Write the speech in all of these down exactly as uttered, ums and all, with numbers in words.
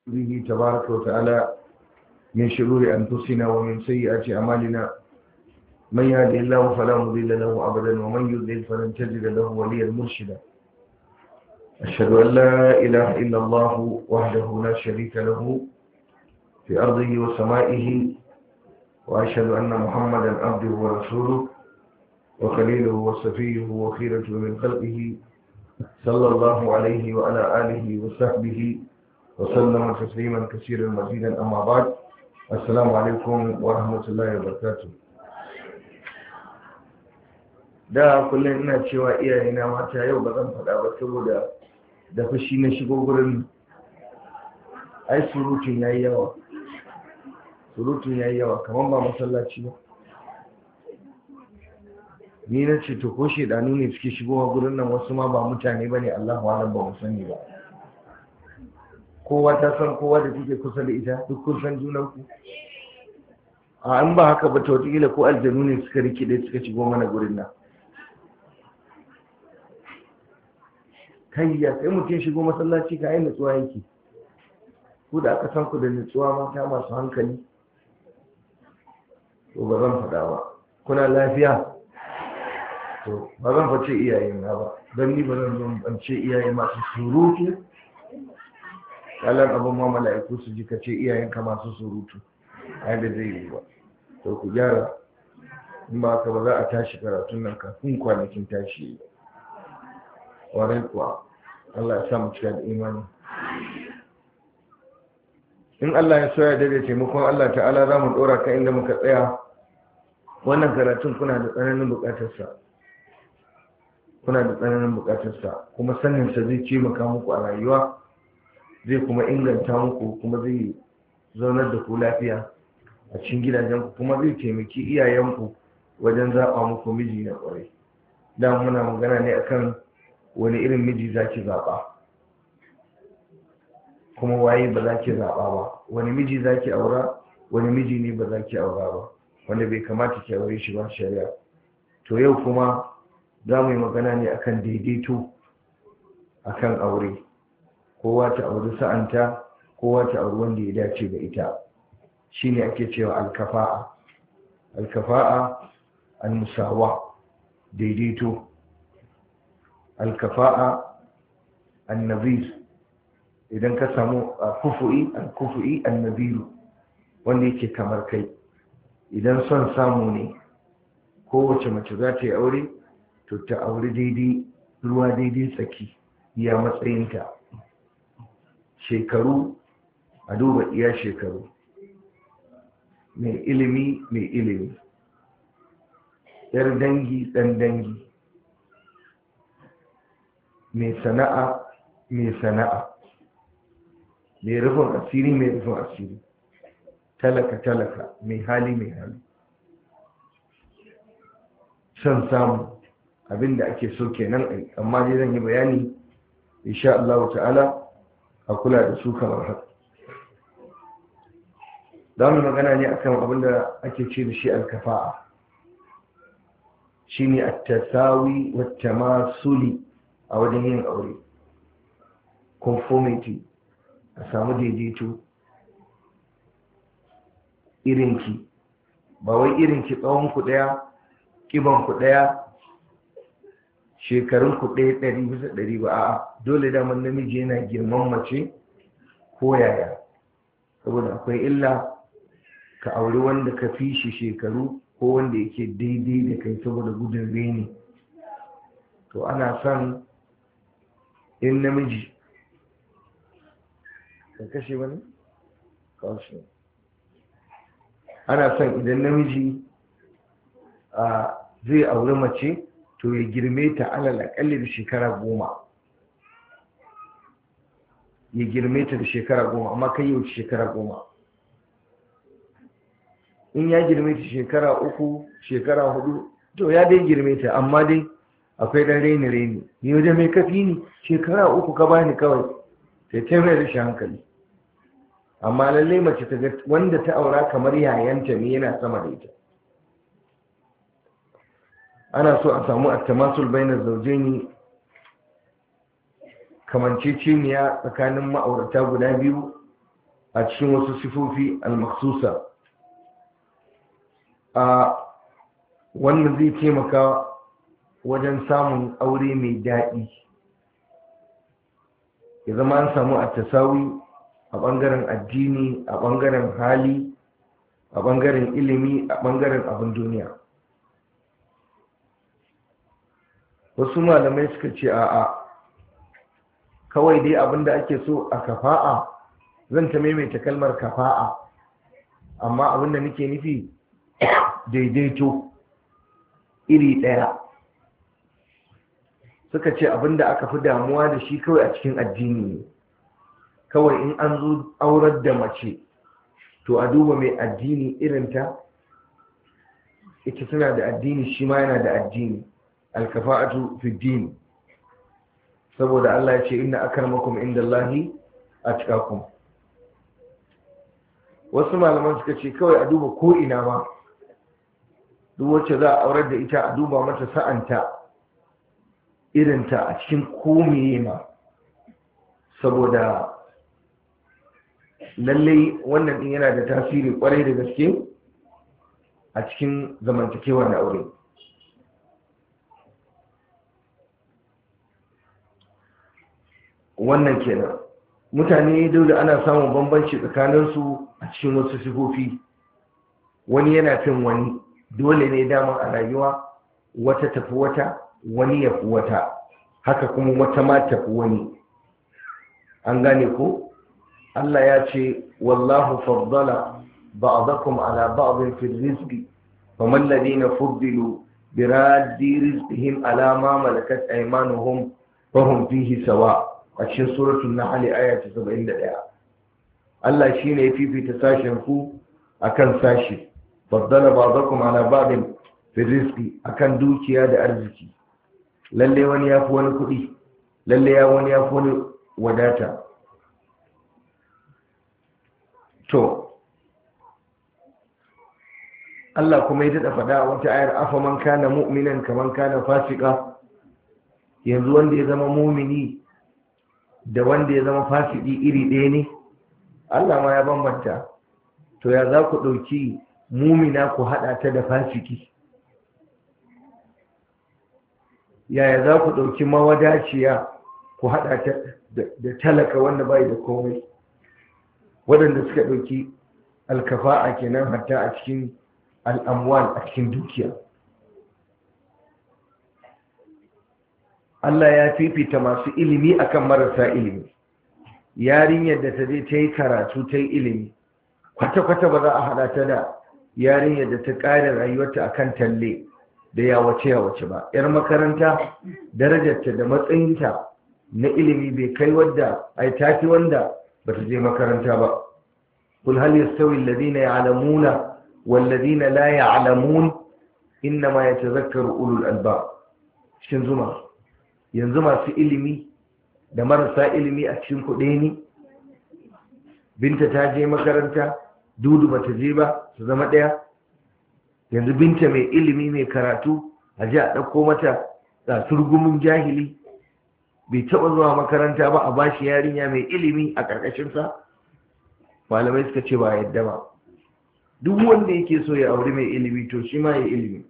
به تبارك وتعالى من شرور أنفسنا ومن سيئات أعمالنا. من يهده الله فلا مضل له أبدا ومن يضلل فلن تجد له وليا مرشدا. أشهد أن لا إله إلا الله وحده لا شريك له في أرضه وسمائه، وأشهد أن محمدا عبده ورسوله وخليله وصفيه وخيرته من خلقه صلى الله عليه وعلى آله وصحبه وسلم تسليما كثيرا مزيدا. أما بعد، السلام عليكم ورحمة الله وبركاته. da kullum ina cewa iyayena mata yau ba zan faɗa ba saboda da fushi na shigo gurin ai surutun yayi yawa surutun yayi yawa kamar ba masallaci ba. ni na ce to ko shedanu ne suke shigowa gurin nan, wasu ma ba mutane bane, Allahu a'lam, ba mu sani ba. kowa ta san kowa da take kusa da ita, duk kun san junanku. a an ba haka ba to wataƙila ko aljanu ne suka rikide suka shigo mana gurin nan. kai ya sai mutum shigo masallaci ka yi nutsuwa yake. ku da aka san ku da nutsuwa mata masu hankali, to ba zan faɗa ba. kuna lafiya? to ba zan face iyayen na ba, don ni ba zan zo ban ce iyaye masu surutu. kalan abin ma mala'iku su ji ka ce iyayenka masu surutu, a yadda zai yi ba. to ku gyara, in ba ka ba za a tashi karatun nan kafin kwanakin tashi. warai kuwa Allah ya sa mu cika da imani. in Allah ya so ya dade taimakon Allah ta'ala za mu dora ka inda muka tsaya. wannan karatun kuna da tsananin bukatarsa kuna da tsananin bukatarsa kuma saninsa zai taimaka muku a rayuwa, zai kuma inganta muku, kuma zai zaunar da ku lafiya a cikin gidajenku, kuma zai taimaki iyayenku wajen zaɓa muku miji na ƙwarai. da muna magana ne akan wani irin miji za ki zaɓa, kuma waye ba za ki zaɓa ba. wani miji za ki aura, wani miji ne ba za ki aura ba, wanda bai kamata ki aure shi ba shari'a. to yau kuma za mu yi magana ne akan daidaito akan aure. kowa ta auri sa'anta, kowa ta auri wanda ya dace da ita. shine ake cewa alkafa'a. alkafa'a al-musawa, daidaito. alkafa'a an-nazir, idan ka samu kufu'i al-kufu'i an-nazir, wanda yake kamar kai. idan son samu ne kowace mace za ta yi aure, to ta auri daidai ruwa daidai tsaki, ya matsayinta. shekaru a duba iya shekaru, mai ilimi mai ilimi, yar dangi dan dangi, mai sana'a mai sana'a, mai rufin asiri mai rufin asiri, talaka talaka, mai hali mai hali. son samu abinda ake so kenan, amma dai zan yi bayani insha Allah ta'ala, a kula da su kamar haka. za mu magana ne akan abinda ake ce da shi alkafa'a. shine at-tasawi wa tamasuli a wajen yin aure. conformity, a samu daidaito. irinki, ba wai irinki tsawon ku daya, kiban ku daya, shekarun ku ɗaya ɗari bisa ɗari ba. a dole daman namiji yana girman mace ko yaya, saboda akwai illa ka auri wanda ka fi shi shekaru ko wanda yake daidai da kai saboda gudun reni. to ana son in namiji ka kashe wani kawai, ana son idan namiji a zai auri mace, to ya girme ta alal akalli da shekara goma. ya girme ta da shekara goma, amma kai yau shekara goma. in ya girme ta shekara uku, shekara hudu, to ya dai girme ta, amma dai akwai dan reni reni. ni wajen mai kafi ni shekara uku ka bani kawai, sai ta mai rashin hankali. amma lalle mace ta ga wanda ta aura kamar yayanta ne, yana sama da ita. ana so a samu at-tamasul bainar zawjaini, kamanceceniya tsakanin ma'aurata guda biyu, a cikin wasu sifofi al-makhsusa. a wannan zai taimaka wajen samun aure mai daɗi, ya zama an samu at-tasawi a ɓangaren addini, a ɓangaren hali, a ɓangaren ilimi, a ɓangaren abin duniya. Wasu malamai suka ce a'a, kawai dai abin da ake so a kafa'a, zan ta maimaita kalmar kafa'a, amma abin da nake nufi daidaito iri ɗaya. Suka ce abin da aka fi damuwa da shi kawai a cikin addini ne, kawai in an zo aurar da mace to a duba mai addini irinta, ita tana da addini shi ma yana da addini, alkafa'atu fi din, saboda Allah ya ce inna akramakum indallahi atqakum. Wasu malaman suka ce kawai a duba ko ina ma, duk wacce za a aurar da ita a duba mata sa'anta irinta a cikin komai ma, saboda lallai wannan din yana da tasiri kwarai da gaske a cikin zamantakewar aure. Wannan kenan, mutane dole ana samun bambanci tsakaninsu a cikin wasu sifofi, wani yana fin wani, dole ne dama a rayuwa wata tafi wata, wani ya fi wata, haka kuma wata ma tafi wani. An gane ko? Allah ya ce wallahu faddala ba'dakum ala ba'din fil rizqi faman ladina fuddilu biraddi rizqihim ala ma malakat aymanuhum fahum fihi sawa, a cikin suratul nahl aya ta saba'in da ɗaya. Allah shine ya fifita sashen ku akan sashi, faddala ba'dakum ala ba'din fil rizqi, akan dukiya da arziki. Lalle wani ya fi wani kuɗi, lalle ya wani ya fi wani wadata. To Allah kuma ya daɗa faɗa a wata ayar, afa man kana mu'minan kaman kana fasika, yanzu wanda ya zama mumini da wanda ya zama fasiki iri ɗaya ne? Allah ma ya bambanta. To ya za ku ɗauki mumina ku haɗa ta da fasiki? Yaya za ku ɗauki mawadaciya ku haɗa ta da talaka wanda bai da komai? Waɗanda suka ɗauki alkafa'a kenan hatta a cikin al'amwal, a cikin dukiya. Allah ya fifita masu ilimi akan marasa ilimi. Yarinyar da ta je ta yi karatu ta yi ilimi, kwata-kwata ba za a haɗa ta da yarinyar da ta ƙare rayuwarta akan talle da yawace-yawace ba. 'Yar makaranta darajarta da matsayinta na ilimi bai kai wadda ai tafi wanda ba ta je makaranta ba. Kul hal yastawi alladhina ya'lamuna wal ladina la ya'lamun innama yatadhakkaru ulul albab. Cikin zuma, yanzu masu ilimi da marasa ilimi a cikin kuɗe ne? Binta ta je makaranta, Dudu ba ta je ba, su zama ɗaya? Yanzu Binta mai ilimi mai karatu a ji a ɗauko mata surgumin jahili, bai taɓa zuwa makaranta ba, a bashi yarinya mai ilimi a ƙarƙashinsa? Malamai suka ce ba yadda ba. Duk wanda yake so ya auri mai ilimi to shi ma ya ilimi.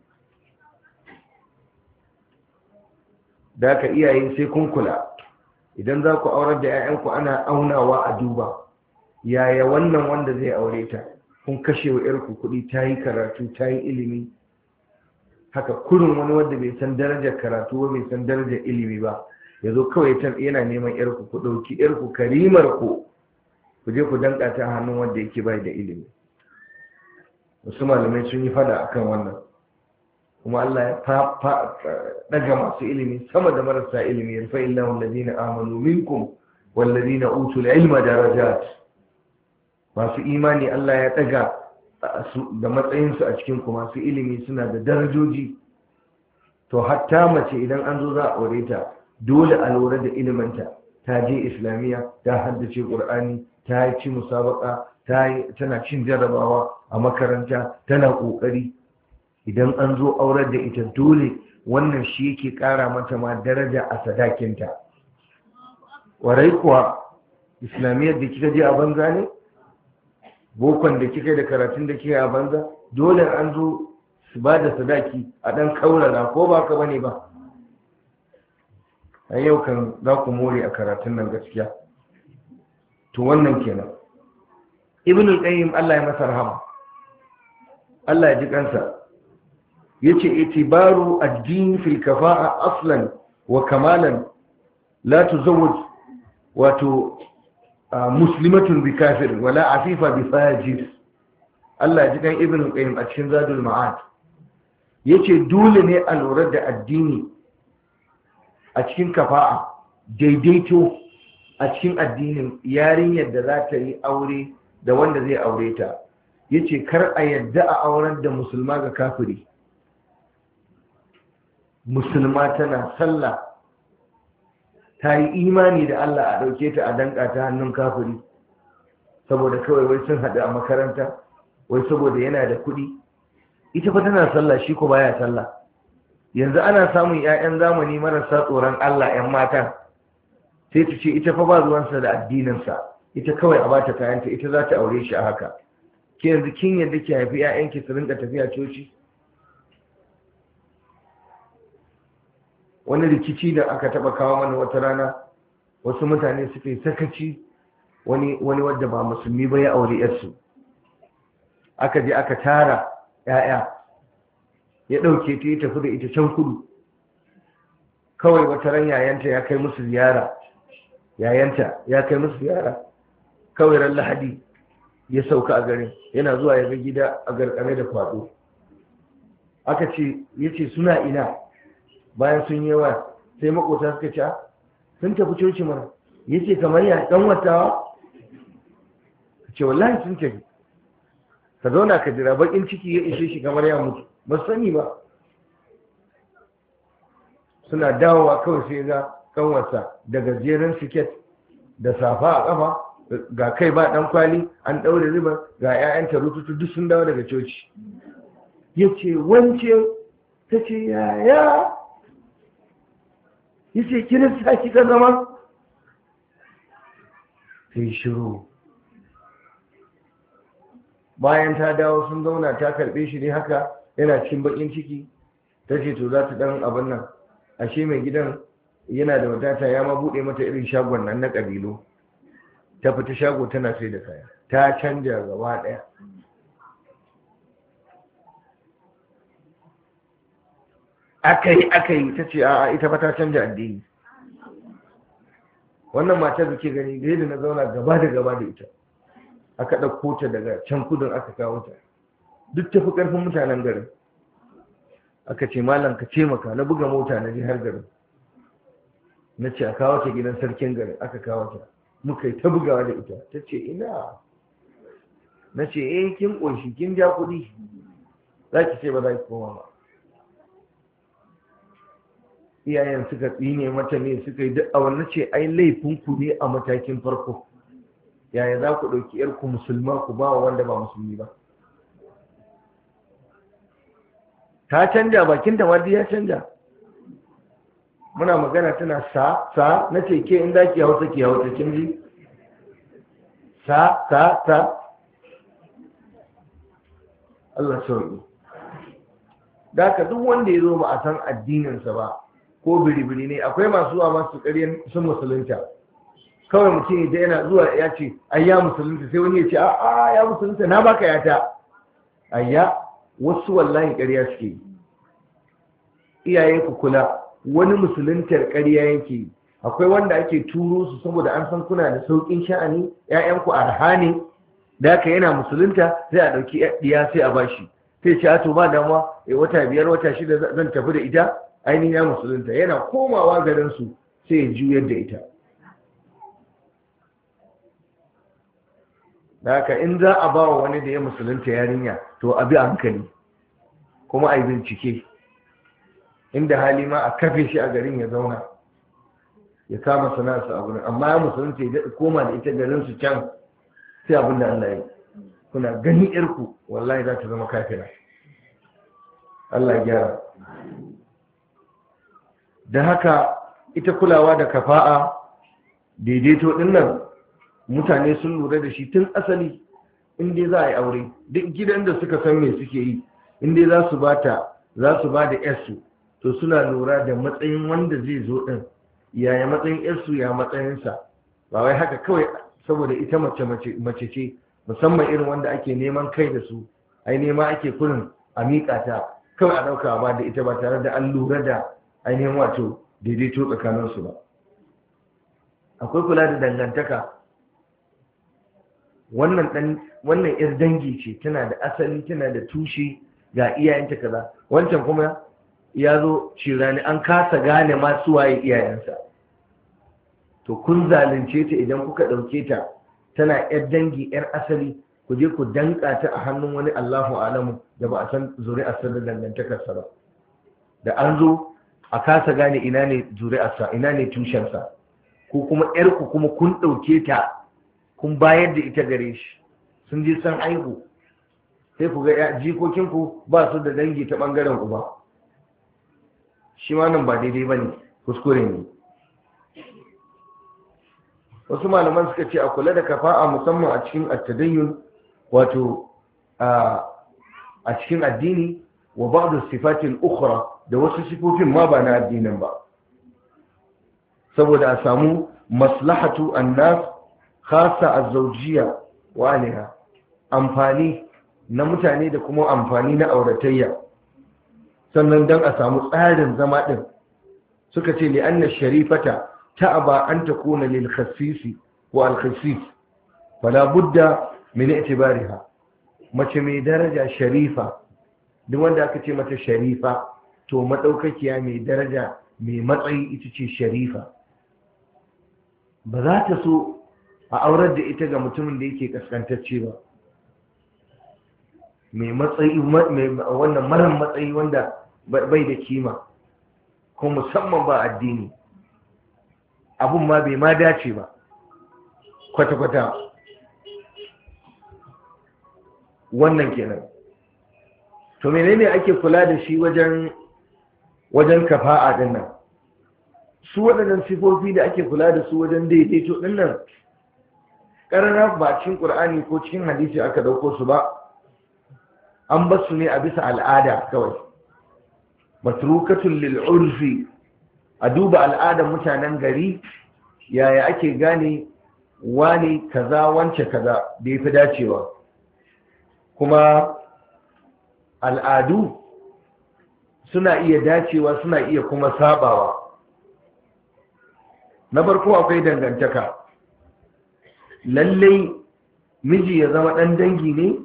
Da ka iyaye sai kun kula, idan za ku aurar da 'ya'yanku ana aunawa a duba yaya wannan wanda zai aure ta, kun kashe wa 'yarku kuɗi, ta yi karatu, ta yi ilimi. Haka kurin wani wanda bai san darajar karatu ba, bai san darajar ilimi ba, ya zo kawai yana neman 'yarku, ku ɗauki 'yarku karimar ku ku je ku danka ta hannun wanda yake bai da ilimi. Wasu malamai sun yi fada akan wannan, kuma Allah ya daga masu ilimi sama da marasa ilimi. Yarfa illahu alladhina amanu minkum walladhina utul ilma darajat. Masu imani Allah ya daga da matsayinsu a cikin ku, masu ilimi suna da darajoji. To hatta mace idan an zo za a aure ta, dole a lura da iliminta. Ta je islamiyya, ta haddace qur'ani, ta yi ci musabaka, tana cin jarabawa a makaranta, tana kokari. Idan an zo aurar da ita, dole wannan shi yake kara mata ma daraja a sadakinta. Warai kuwa islamiyyar da kika je a banza ne, bokon da kika da karatun da kika a banza, dole an zo su ba da sadaki a ɗan kaurara, ko ba ka bane ba. a yau kan za ku more a karatun nan gaskiya. To wannan kenan. Ibn al-Qayyim Allah ya masa rahama, Allah ya ji kansa, yace itibaru ad-din fil kafa'a aslan wa kamalan la tuzawwaj wato muslimatun bi kafir wala afifa bi fajir. Allah ya ji kan Ibn al-Qayyim a cikin Zadul Ma'ad yace dole ne a lura da addini a cikin kafa'a, daidaito a cikin addinin yarinyar da za ta yi aure da wanda zai aure ta. Yace kar a yadda a auren da musulma ga kafiri. Musulma tana sallah, ta yi imani da Allah, a ɗauke ta a danka ta hannun kafiri saboda kawai wai sun haɗu a makaranta, wai saboda yana da kuɗi. Ita fa tana sallah, shi ko baya sallah. Yanzu ana samun 'ya'yan zamani marasa tsoron Allah, 'yan mata sai ta ce ita fa ba ruwansa da addininsa, ita kawai a bata kayanta, ita za ta aure shi a haka. Ke yanzu kin yadda ki haifi 'ya'yanki su rinka tafiya coci? Wani rikici da aka taba kawo mana wata rana, wasu mutane suka yi sakaci, wani wani wadda ba musulmi ba ya aure yarsu. Aka je aka tara 'ya'ya, ya ɗauke ta ya tafi da ita can kudu. Kawai wata ran yayanta ya kai musu ziyara, yayanta ya kai musu ziyara kawai ran Lahadi ya sauka a garin, yana zuwa ya ga gida a garkame da kwado. Aka ce, yace suna ina? Bayan sun yi yawa sai makota suka ce sun tafi coci mana. Yace kamar ya dan watawa? Ce wallahi sun tafi. Ka zauna ka jira, bakin ciki ya ishe shi kamar ya mutu, ba sani ba. Suna dawowa kawai sai ga kanwarsa da gajeren siket da safa a kafa, ga kai ba dan kwali, an daure riba, ga 'ya'yanta rututu duk sun dawo daga coci. Yace wance, tace yaya? Yace kirista kika zama? Sai shiru. Bayan ta dawo sun zauna, ta karbe shi ne haka, yana cikin bakin ciki. Tace to za ta dan abin nan, ashe mai gidan yana da wadata, ya ma bude mata irin shagon nan na kabilu. Ta fita shago tana sai da kaya, ta canja gaba daya. Akai akai tace a'a ita fa ta canja addini. Wannan matar da ke gani, da yadda na zauna gaba da gaba da ita, aka ɗauko ta daga can kudin aka kawo ta, duk tafi ƙarfin mutanen garin. Aka ce malam ka ce maka, na buga mota na je har garin, na ce a kawo ta gidan sarkin garin, aka kawo ta, muka yi ta bugawa da ita. Ta ce ina, na ce eh kin ƙunshi kin ja kuɗi, za ki ce ba za ki koma ba. Iyayen suka tsine mata ne, suka yi duk a wannan, ce ai laifin ku ne a matakin farko. Yaya za ku ɗauki ‘yarku musulma ku ba wa wanda ba musulmi ba? Ta canja, bakin da wadda ya canja. Muna magana tana sa sa, na ce ke in da ki hausa ki hausa, kin ji? Sa sa sa. Allah sauki. Da ka duk wanda ya zo ba a san addininsa ba, ko biri-biri ne, akwai masu zuwa masu ƙaryen sun musulunta. Kawai mutum da yana zuwa ya ce ai ya musulunta, sai wani ya ce a ya musulunta, na baka yata. Ayya, wasu wallahi ƙarya suke yi. Iyaye ku kula, wani musuluntar ƙarya yake. Akwai wanda ake turo su saboda an san kuna da sauƙin sha'ani, ƴaƴanku arha ne, da haka yana musulunta sai a ɗauki ɗiya sai a bashi. Sai ce a to ba damuwa, wata biyar wata shida zan tafi da ita, ainihin ya musulunta. Yana komawa garinsu sai ya juyar da ita. Da haka in za a ba wa wani da ya musulunta yarinya, to a bi a hankali kuma a yi bincike, inda hali ma a kafe shi a garin ya zauna ya kama sana'arsa a gurin. Amma ya musulunta ya daɗa koma da ita garin su can, sai abin da Allah ya yi. Kuna gani irku wallahi za ta zama kafira. Allah ya gyara. Da haka ita kulawa da kafa'a, daidaito ɗin nan, mutane sun lura da shi tun asali. in dai za a yi aure duk gidan da suka san me suke yi in dai za su bata za su ba da yarsu to suna lura da matsayin wanda zai zo din yaya matsayin yarsu ya matsayinsa ba wai haka kawai saboda ita mace mace ce musamman irin wanda ake neman kai da su ai nema ake kurin a miƙa ta kawai a ɗauka ba da ita ba tare da an lura da ainihin wato daidaito tsakaninsu ba. Akwai kula da dangantaka. Wannan ɗan wannan yar dangi ce, tana da asali, tana da tushe, ga iyayenta kaza. Wancan kuma ya zo cirani, an kasa gane ma su waye iyayensa. To kun zalunce ta idan kuka ɗauke ta tana yar dangi, yar asali, ku je ku danka ta a hannun wani Allahu alamu da ba a san zuri'arsa da dangantakarsa ba. Da an zo a kasa gane ina ne zuri'arsa, ina ne tushensa. Ko kuma ƴarku kuma kun ɗauke ta kun bayar da ita gare shi, sun je san aihu, sai ku ga jikokinku ba su da dangi ta ɓangaren uba. Shi ma nan ba daidai ba ne, kuskure ne. Wasu malaman suka ce a kula da kafa'a musamman a cikin attadayyun, wato a cikin addini, wa ba'd sifatil ukhra, da wasu sifofin ma ba na addinin ba, saboda a samu maslahatu annas khassa az-zawjiyya wa aliha, amfani na mutane da kuma amfani na auratayya, sannan dan a samu tsarin zama din. Suka ce li anna sharifata ta'aba an takuna lil khassisi wa al khassis fala budda min i'tibariha. Mace mai daraja sharifa, duk wanda aka ce mata sharifa to madaukakiya mai daraja mai matsayi ita ce sharifa. Ba za ta so a aurar da ita ga mutumin da yake kaskantacce ba, mai matsayi, wannan maran matsayi wanda bai da kima, ko musamman ba addini, abun ma bai ma dace ba kwata-kwata. Wannan kenan. To menene ake kula da shi wajen wajen kafa'a din nan? Su waɗannan sifofi da ake kula da su wajen daidaito din nan, ƙarara ba cikin Qur'ani ko cikin hadisi aka dauko su ba, an bar su ne a bisa al'ada kawai. Matrukatul lil urfi, a duba al'adar mutanen gari, yaya ake gane wani kaza wance kaza da yafi dacewa. Kuma al'adu suna iya dacewa, suna iya kuma sabawa. Na farko akwai dangantaka. Lallai miji ya zama ɗan dangi ne,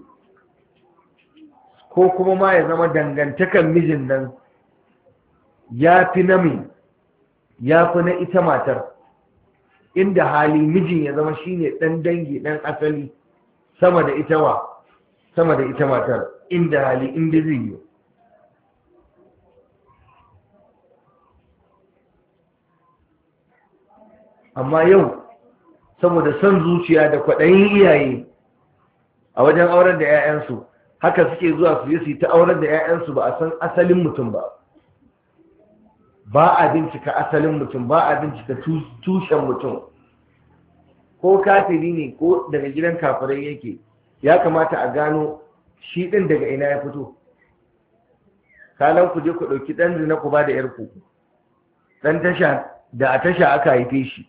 ko kuma ma ya zama dangantakan mijin nan ya fi na mai, ya fi na ita matar. Inda hali mijin ya zama shine ɗan dangi, ɗan asali, sama da ita wa, sama da ita matar, inda hali, inda zai yi. Amma yau saboda son zuciya da kwaɗayin iyaye a wajen aurar da 'ya'yansu, haka suke zuwa su yi su ta aurar da 'ya'yansu ba a san asalin mutum ba. Ba a bincika asalin mutum, ba a bincika tushen mutum. Ko kafiri ne ko daga gidan kafirai yake, ya kamata a gano shi ɗin daga ina ya fito. Kalan ku je ku ɗauki ɗan zina ku ba da 'yarku, ɗan tasha da a tasha aka haife shi.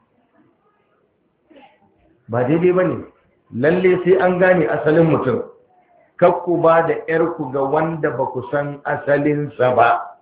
Ba daidai ba ne, lalle sai an gane asalin mutum. Kakku ba da ‘yarku ga wanda ba ku san asalinsa ba.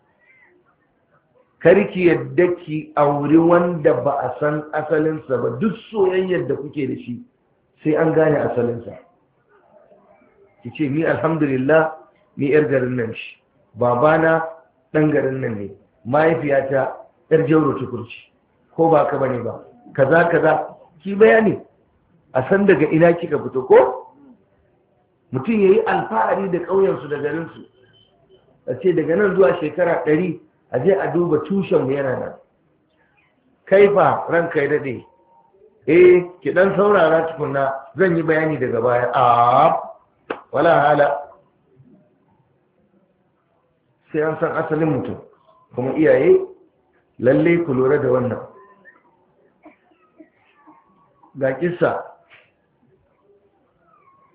Karki yadda ki auri wanda ba a san asalinsa ba, duk soyayyar da kuke da shi sai an gane asalinsa. Ki ce, ni alhamdulillah ni ‘yar garin nan shi, babana ɗan garin nan ne, mahaifiyata ‘yar jauro tukurci, ko ba ka bane ba, kaza kaza. Ki bayani a san daga ina kika fito. Ko mutum ya yi alfahari da ƙauyensu da garinsu, a ce daga nan zuwa shekara ɗari a je a duba tushenmu yana nan. Kaifa ranka ya daɗe, eh ki ɗan saurara tukuna, zan yi bayani daga baya. A wala hala, sai an san asalin mutum. Kuma iyaye lalle ku lura da wannan. Ga kissa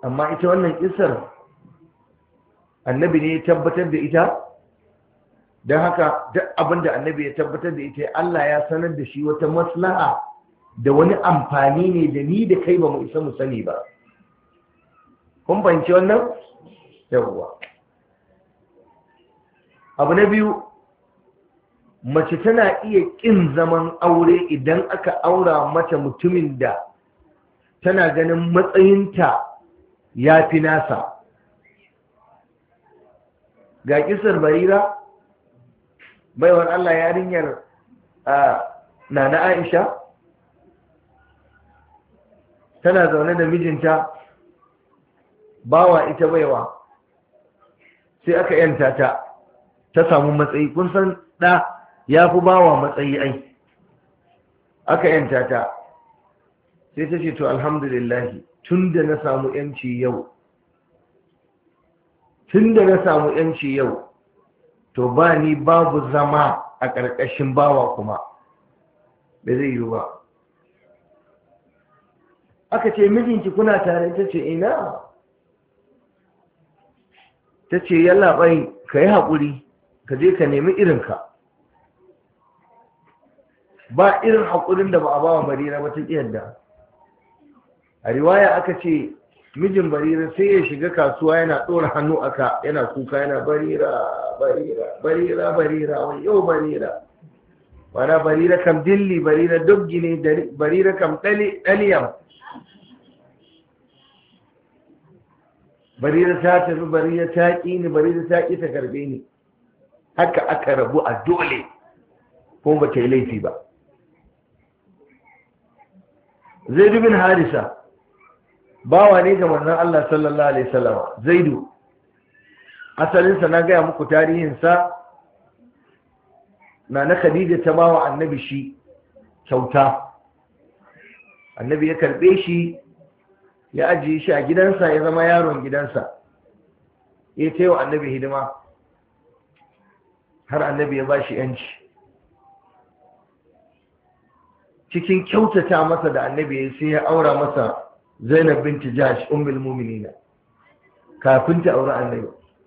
amma ita wannan kisar annabi ne ya tabbatar da ita, don haka duk abin da annabi ya tabbatar da ita Allah ya sanar da shi wata maslaha da wani amfani ne da ni da kai ba mu isa mu sani ba. Kun fahimci wannan? Yawwa. Abu na biyu, mace tana iya ƙin zaman aure idan aka aura mata mutumin da tana ganin matsayinta ya fi nasa. Ga kisar Barira, baiwar Allah yarinyar Nana Aisha, tana zaune da mijinta, bawa ita baiwa, sai aka yanta ta, ta samu matsayi. Kun san ɗa ya fi bawa matsayi ai. Aka yanta ta, sai ta ce to alhamdulillahi, tun da na samu yanci yau, tun da na samu yanci yau, to ba ni babu zama a ƙarƙashin bawa kuma, bai zai yi ba. Aka ce mijinki kuna tare? Ta ce ina. Ta ce yalla bai, ka yi haƙuri, ka je ka nemi irinka. Ba irin haƙurin da ba a bawa Barira ba ta yadda. A riwaya aka ce mijin Barira sai ya shiga kasuwa yana ɗora hannu aka, yana kuka, yana Barira, Barira, Barira, Barira, wai yau Barira. Wana Barira kam dilli, Barira doggi ne, Barira kam ɗaliyam. Barira ta tafi, Barira ta ƙi ni, Barira ta ƙi ta karbe ni. Haka aka rabu a dole, kuma ba ta yi laifi ba. Zaidu bin Harisa bawa ne ga manzon Allah sallallahu alaihi wasallam. Zaidu asalinsa na gaya muku tarihinsa, na na Khadija ta bawa annabi shi kyauta. Annabi ya karbe shi, ya ajiye shi a gidansa, ya zama yaron gidansa, ya ta yi wa annabi hidima har annabi ya ba shi yanci. Cikin kyautata masa da annabi ya sai ya aura masa Zainab binti Jahsh ummul mu'minina kafin ta aure annabi.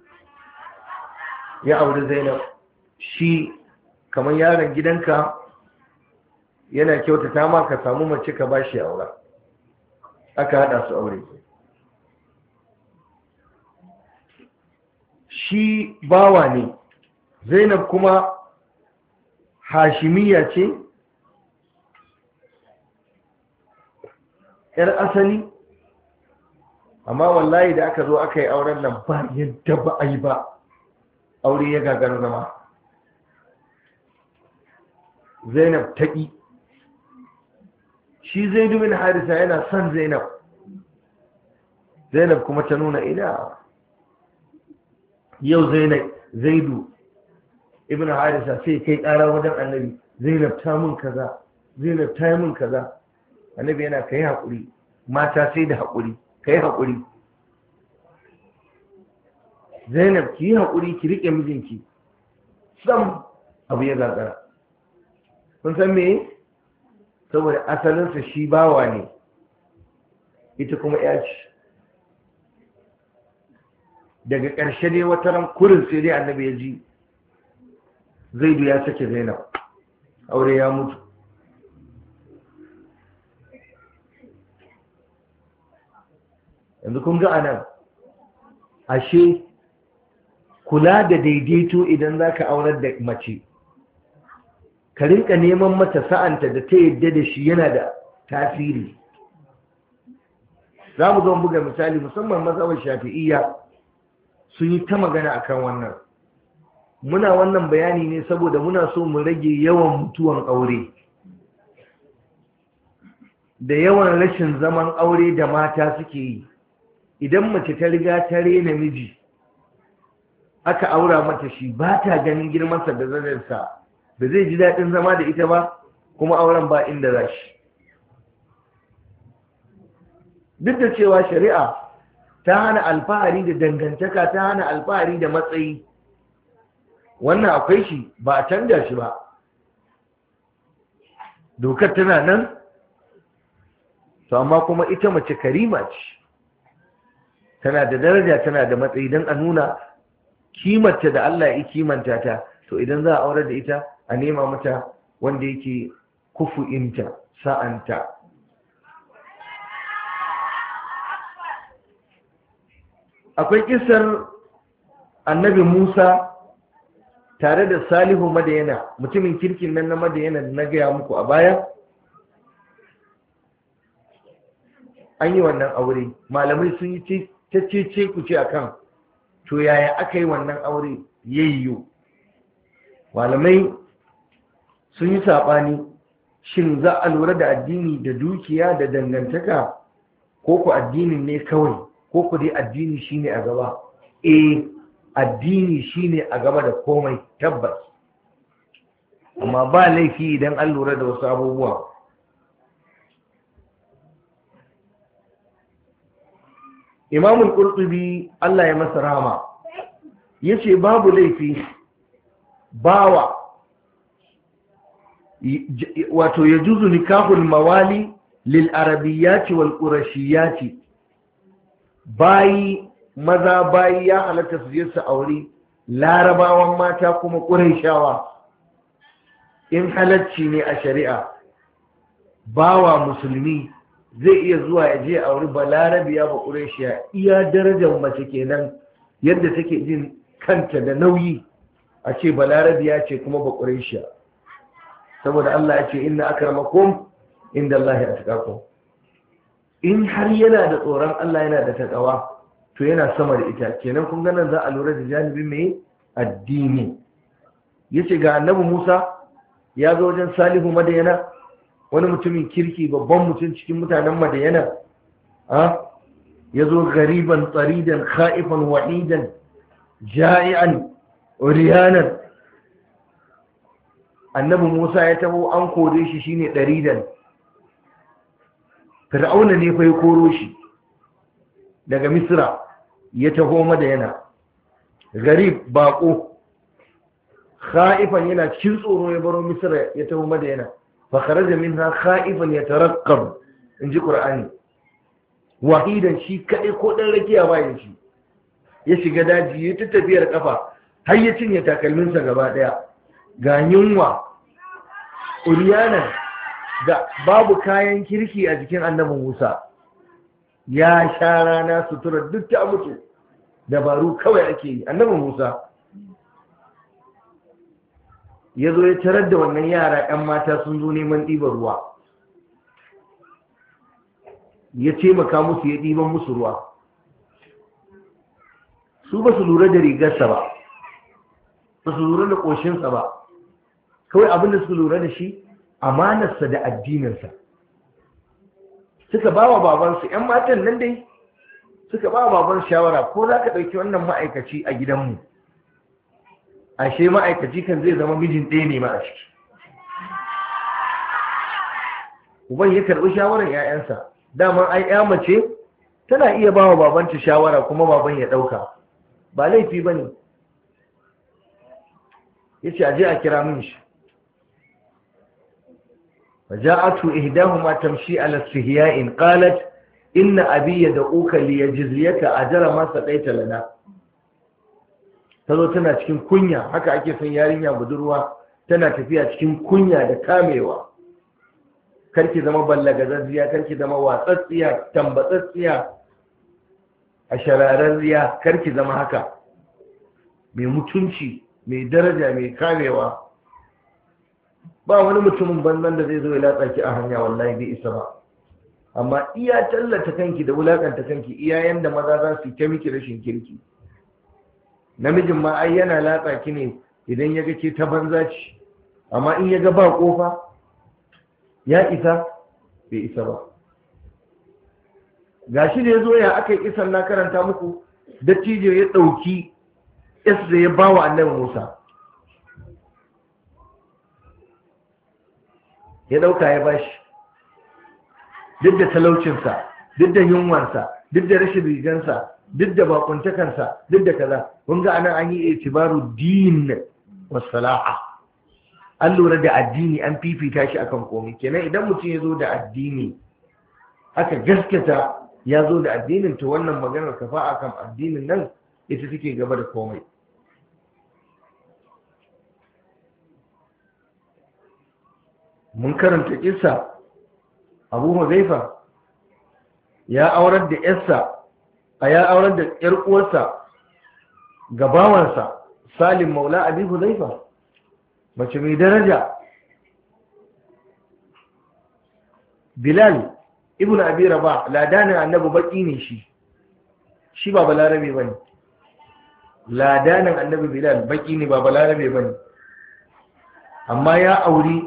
Ya aure Zainab, shi kamar yaron gidanka yana kyautata ma, ka samu mace ka ba shi aura. Aka hada su aure. Shi bawa ne, Zainab kuma Hashimiyya ce, ‘yar asali, amma wallahi da aka zo aka yi auren nan ba yadda ba a yi ba, aure ya gagar zama. Zainab taƙi. Shi Zaidu bin Harisa yana son Zainab, Zainab kuma ta nuna ina. Yau Zainab, Zaidu ibn Harisa sai kai ƙara wajen annabi, Zainab ta mun kaza, Zainab ta yi mun kaza. Annabi yana kai haƙuri, mata sai da haƙuri, kai haƙuri. Zainab ki yi haƙuri, ki riƙe mijinki. Sam abu ya gagara. Kun san me? Saboda asalinsa shi bawa ne, ita kuma ya ce. Daga ƙarshe ne wata ran kurin sai dai annabi ya ji Zaidu ya sake Zainab, aure ya mutu. Yanzu kun ga anan, ashe kula da daidaito idan za ka aurar da mace, ka rinka neman mata sa'anta da ta yadda da shi yana da tasiri. Za mu zo buga misali, musamman mazhabar Shafi'iyya sun yi ta magana akan wannan. Muna wannan bayani ne saboda muna so mu rage yawan mutuwan aure da yawan rashin zaman aure da mata suke yi. Idan mace ta riga ta rena miji, aka aura mata shi, ba ta ganin girmansa da zanensa, ba zai ji daɗin zama da ita ba, kuma auren ba inda za shi. Duk da cewa shari'a ta hana alfahari da dangantaka, ta hana alfahari da matsayi, wannan akwai shi, ba a canja shi ba. Dokar tana nan, to amma kuma ita mace karima ce. tana da daraja tana da matsayi don a nuna kimarta da Allah ya kimanta ta. To idan za a aure da ita a nema mata wanda yake kufu'inta sa'anta. Akwai kisar annabi Musa tare da Salihu Madayana, mutumin kirkin nan na Madayana da na gaya muku a baya. An yi wannan aure, malamai sun yi ta ce ku ce akan to yaya aka yi wannan aure yayyo. Malamai sun yi saɓani, shin za a lura da addini da dukiya da dangantaka, ko ku addinin ne kawai, ko ku dai addini shine a gaba? Eh, addini shine a gaba da komai tabbas, amma ba laifi idan an lura da wasu abubuwa. Imamul Qurtubi Allah ya masa rahama yace babu laifi bawa, wato yajuzu nikahul mawali lil arabiyyati wal qurashiyati, bayi maza bayi ya halatta su je su aure larabawan mata kuma qurayshawa, in halacci ne a shari'a. Bawa musulmi zai iya zuwa ya je aure balarabiya ba qurayshiya, iya darajar mace kenan yadda take jin kanta da nauyi a ce balarabiya ce kuma ba qurayshiya, saboda Allah ya ce inna akramakum inda Allah ya atqakum. In har yana da tsoron Allah yana da takawa to yana sama da ita kenan. Kun ga nan za a lura da janibin mai addini. Yace ga annabi Musa ya zo wajen Salihu Madayana, wani mutumin kirki, babban mutum cikin mutanen Madayana, a ya zo gariban tsaridan khaifan wahidan ja'ian uriyanan. Annabi Musa ya taho an kore shi shine ɗaridan. Fir'auna ne fa ya koro shi daga Misra ya taho Madayana. Garib bako, khaifan yana cikin tsoro ya baro Misra ya taho Madayana. Fa kharaja minha khaifan yataraqqab, inji Qur'ani. Wahidan, shi kadai ko dan rakiya ba yin shi. Ya shiga daji ya ta tafiyar kafa har ya cinye takalminsa gaba daya. Ga yunwa, uriyanan, da babu kayan kirki a jikin annabi Musa. Ya sha rana, sutura duk ta mutu, dabaru kawai ake yi. Annabi Musa ya zo ya tarar da wannan yara 'yan mata sun zo neman ɗiban ruwa, ya taimaka musu ya ɗiban musu ruwa. Su ba su lura da rigarsa ba, ba su lura da ƙoshinsa ba, kawai abin da suka lura da shi amanarsa da addininsa. Suka ba wa babansu, 'yan matan nan dai suka ba wa baban shawara, ko za ka ɗauki wannan ma'aikaci a gidanmu? Ashe ma'aikaci kan zai zama mijin ɗaya ne ma a ciki. Uban ya karɓi shawarar 'ya'yansa. Daman ai 'ya mace tana iya ba wa babanta shawara kuma baban ya ɗauka, ba laifi ba ne. Ya ce aje a kira min shi. فجاءته إهداهما تمشي على استحياء قالت إن أبي يدعوك ليجزيك أجر ما سقيت لنا. tazo tana cikin kunya, haka ake son yarinya budurwa tana tafiya cikin kunya da kamewa. Karki zama ballagazazziya, karki zama watsatsiya, tambatsatsiya, a shararriya, karki zama haka. Mai mutunci, mai daraja, mai kamewa. Ba wani mutumin banzan da zai zo ya latsa ki a hanya, wallahi bai isa ba. Amma iya tallata kanki da wulakanta kanki, iya yanda maza za su yi ta miki rashin kirki. Namijin ma ai yana latsa ki ne idan ya ga ke ta banza ce, amma in ya ga ba kofa ya isa, bai isa ba. Gashi da ya zo ya aka yi isan na karanta muku, dattijo ya ɗauki isra ya ba wa annabi Musa. Ya ɗauka ya bashi, duk da talaucinsa, duk da yunwarsa, duk da rashin rigansa, duk da bakuntakansa, duk da kaza. Kun ga anan an yi itibaru din wa salaha, an lura da addini, an fifita shi akan komai. Kenan idan mutum ya zo da addini aka gaskata ya zo da addinin, to wannan maganar kafa'a kan addinin nan ita take gaba da komai. Mun karanta kissa Abu Huzaifa ya aurar da yarsa a ya aurar da yar uwarsa ga bawansa Salim maula Abi Huzaifa, mace mai daraja. Bilal ibn Abi Rabah ladanin annabi baki ne shi shi ba balarabe bane. Ladanin annabi Bilal baki ne ba balarabe bane, amma ya auri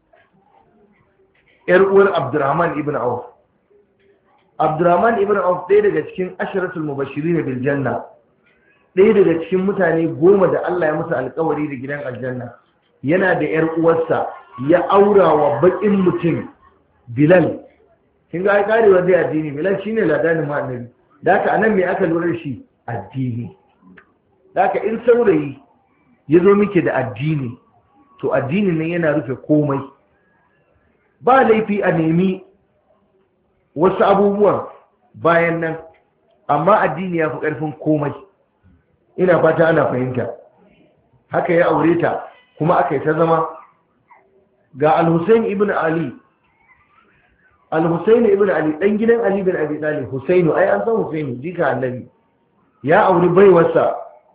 yar uwar Abdurrahman ibn Auf. Abdurrahman ibn Auf ɗaya daga cikin asharatul mubashirin bil janna, ɗaya daga cikin mutane goma da Allah ya musu alƙawari da gidan aljanna. Yana da yar uwarsa ya aura wa bakin mutum Bilal. Kin ga ai karewar da addini, Bilal shine ladanin ma annabi. Da haka anan me aka lura da shi? Addini. Da haka in saurayi ya zo miki da addini, to addinin nan yana rufe komai. Ba laifi a nemi wasu abubuwan bayan nan, amma addini ya fi ƙarfin komai. Ina fata ana fahimta. Haka ya aure ta kuma aka yi ta zama. Ga Al-Husayn ibn Ali, Al-Husayn ibn Ali ɗan gidan Ali bin Abi Talib, Husainu ai an san Husainu jika annabi, ya auri baiwarsa.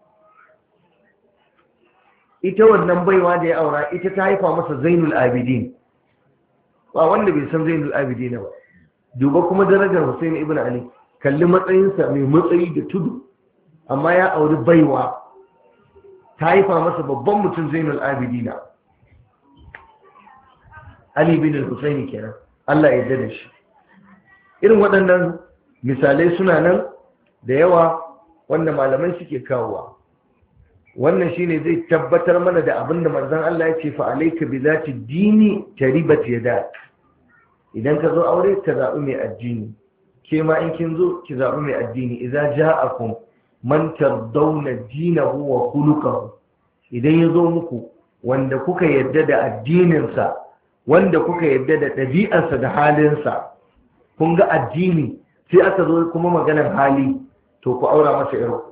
Ita wannan baiwa da ya aura ita ta haifa masa Zainul Abidin. Ba wanda bai san Zainul Abidin ba. Duba kuma darajar Husayn ibn Ali, kalli matsayinsa mai matsayi da tudu, amma ya auri baiwa ta haifa masa babban mutum Zainul Abidin, Ali bin Husayn kenan, Allah ya yarda da shi. Irin waɗannan misalai suna nan da yawa wanda malamai suke kawowa. Wannan shine zai tabbatar mana da abinda manzon Allah ya ce fa alayka bi zati dini taribat yadak. Idan ka zo aure ka zaɓi mai addini, ke ma in kin zo ki zaɓi mai addini. Idza ja'akum man tardawna dinahu wa khuluquhu, idan ya zo muku wanda kuka yarda da addininsa, wanda kuka yarda da ɗabi'arsa da halinsa, kun ga addini sai aka zo kuma maganar hali, to ku aura masa iro.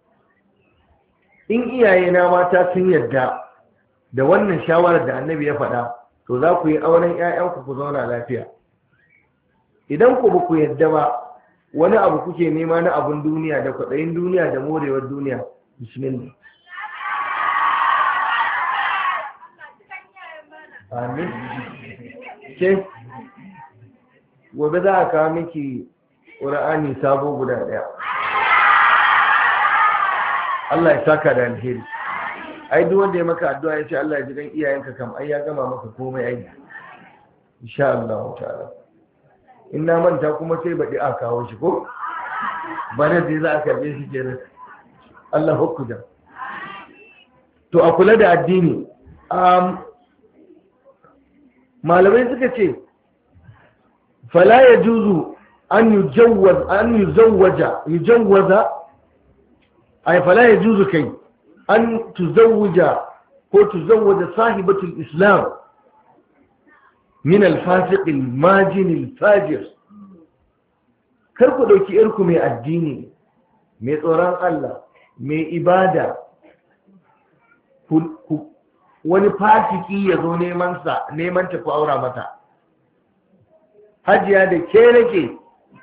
In iyayena mata sun yarda da wannan shawarar da annabi ya faɗa, to za ku yi auren 'ya'yanku ku zauna lafiya. Idan ku ba ku yarda ba, wani abu kuke nema na abun duniya da kwaɗayin duniya da morewar duniya, bismillah. Amin. Ke gobe za a kawo miki ƙur'ani sabo guda ɗaya. Allah ya saka da alheri. Ai duk wanda ya maka addu'a ya ce Allah ya ji dan iyayenka kam ai ya gama maka komai ai. Insha Allah ta'ala. In na manta kuma sai baɗi a kawo shi ko? Bana dai za a karɓe shi kenan. Allah hukkuda. To a kula da addini. Um, malamai suka ce fala yajuzu an yujawwaz an yuzawwaja yujawwaza ay fala yajuzu kai an tuzawwija ko tuzawwaja sahibatul islam min al-fasiq al-majin al-fajir. Kar ku dauki irku mai addini, mai tsoron Allah, mai ibada, ku wani fasiki ya zo neman sa neman ta ku aura mata. Hajiya da ke nake,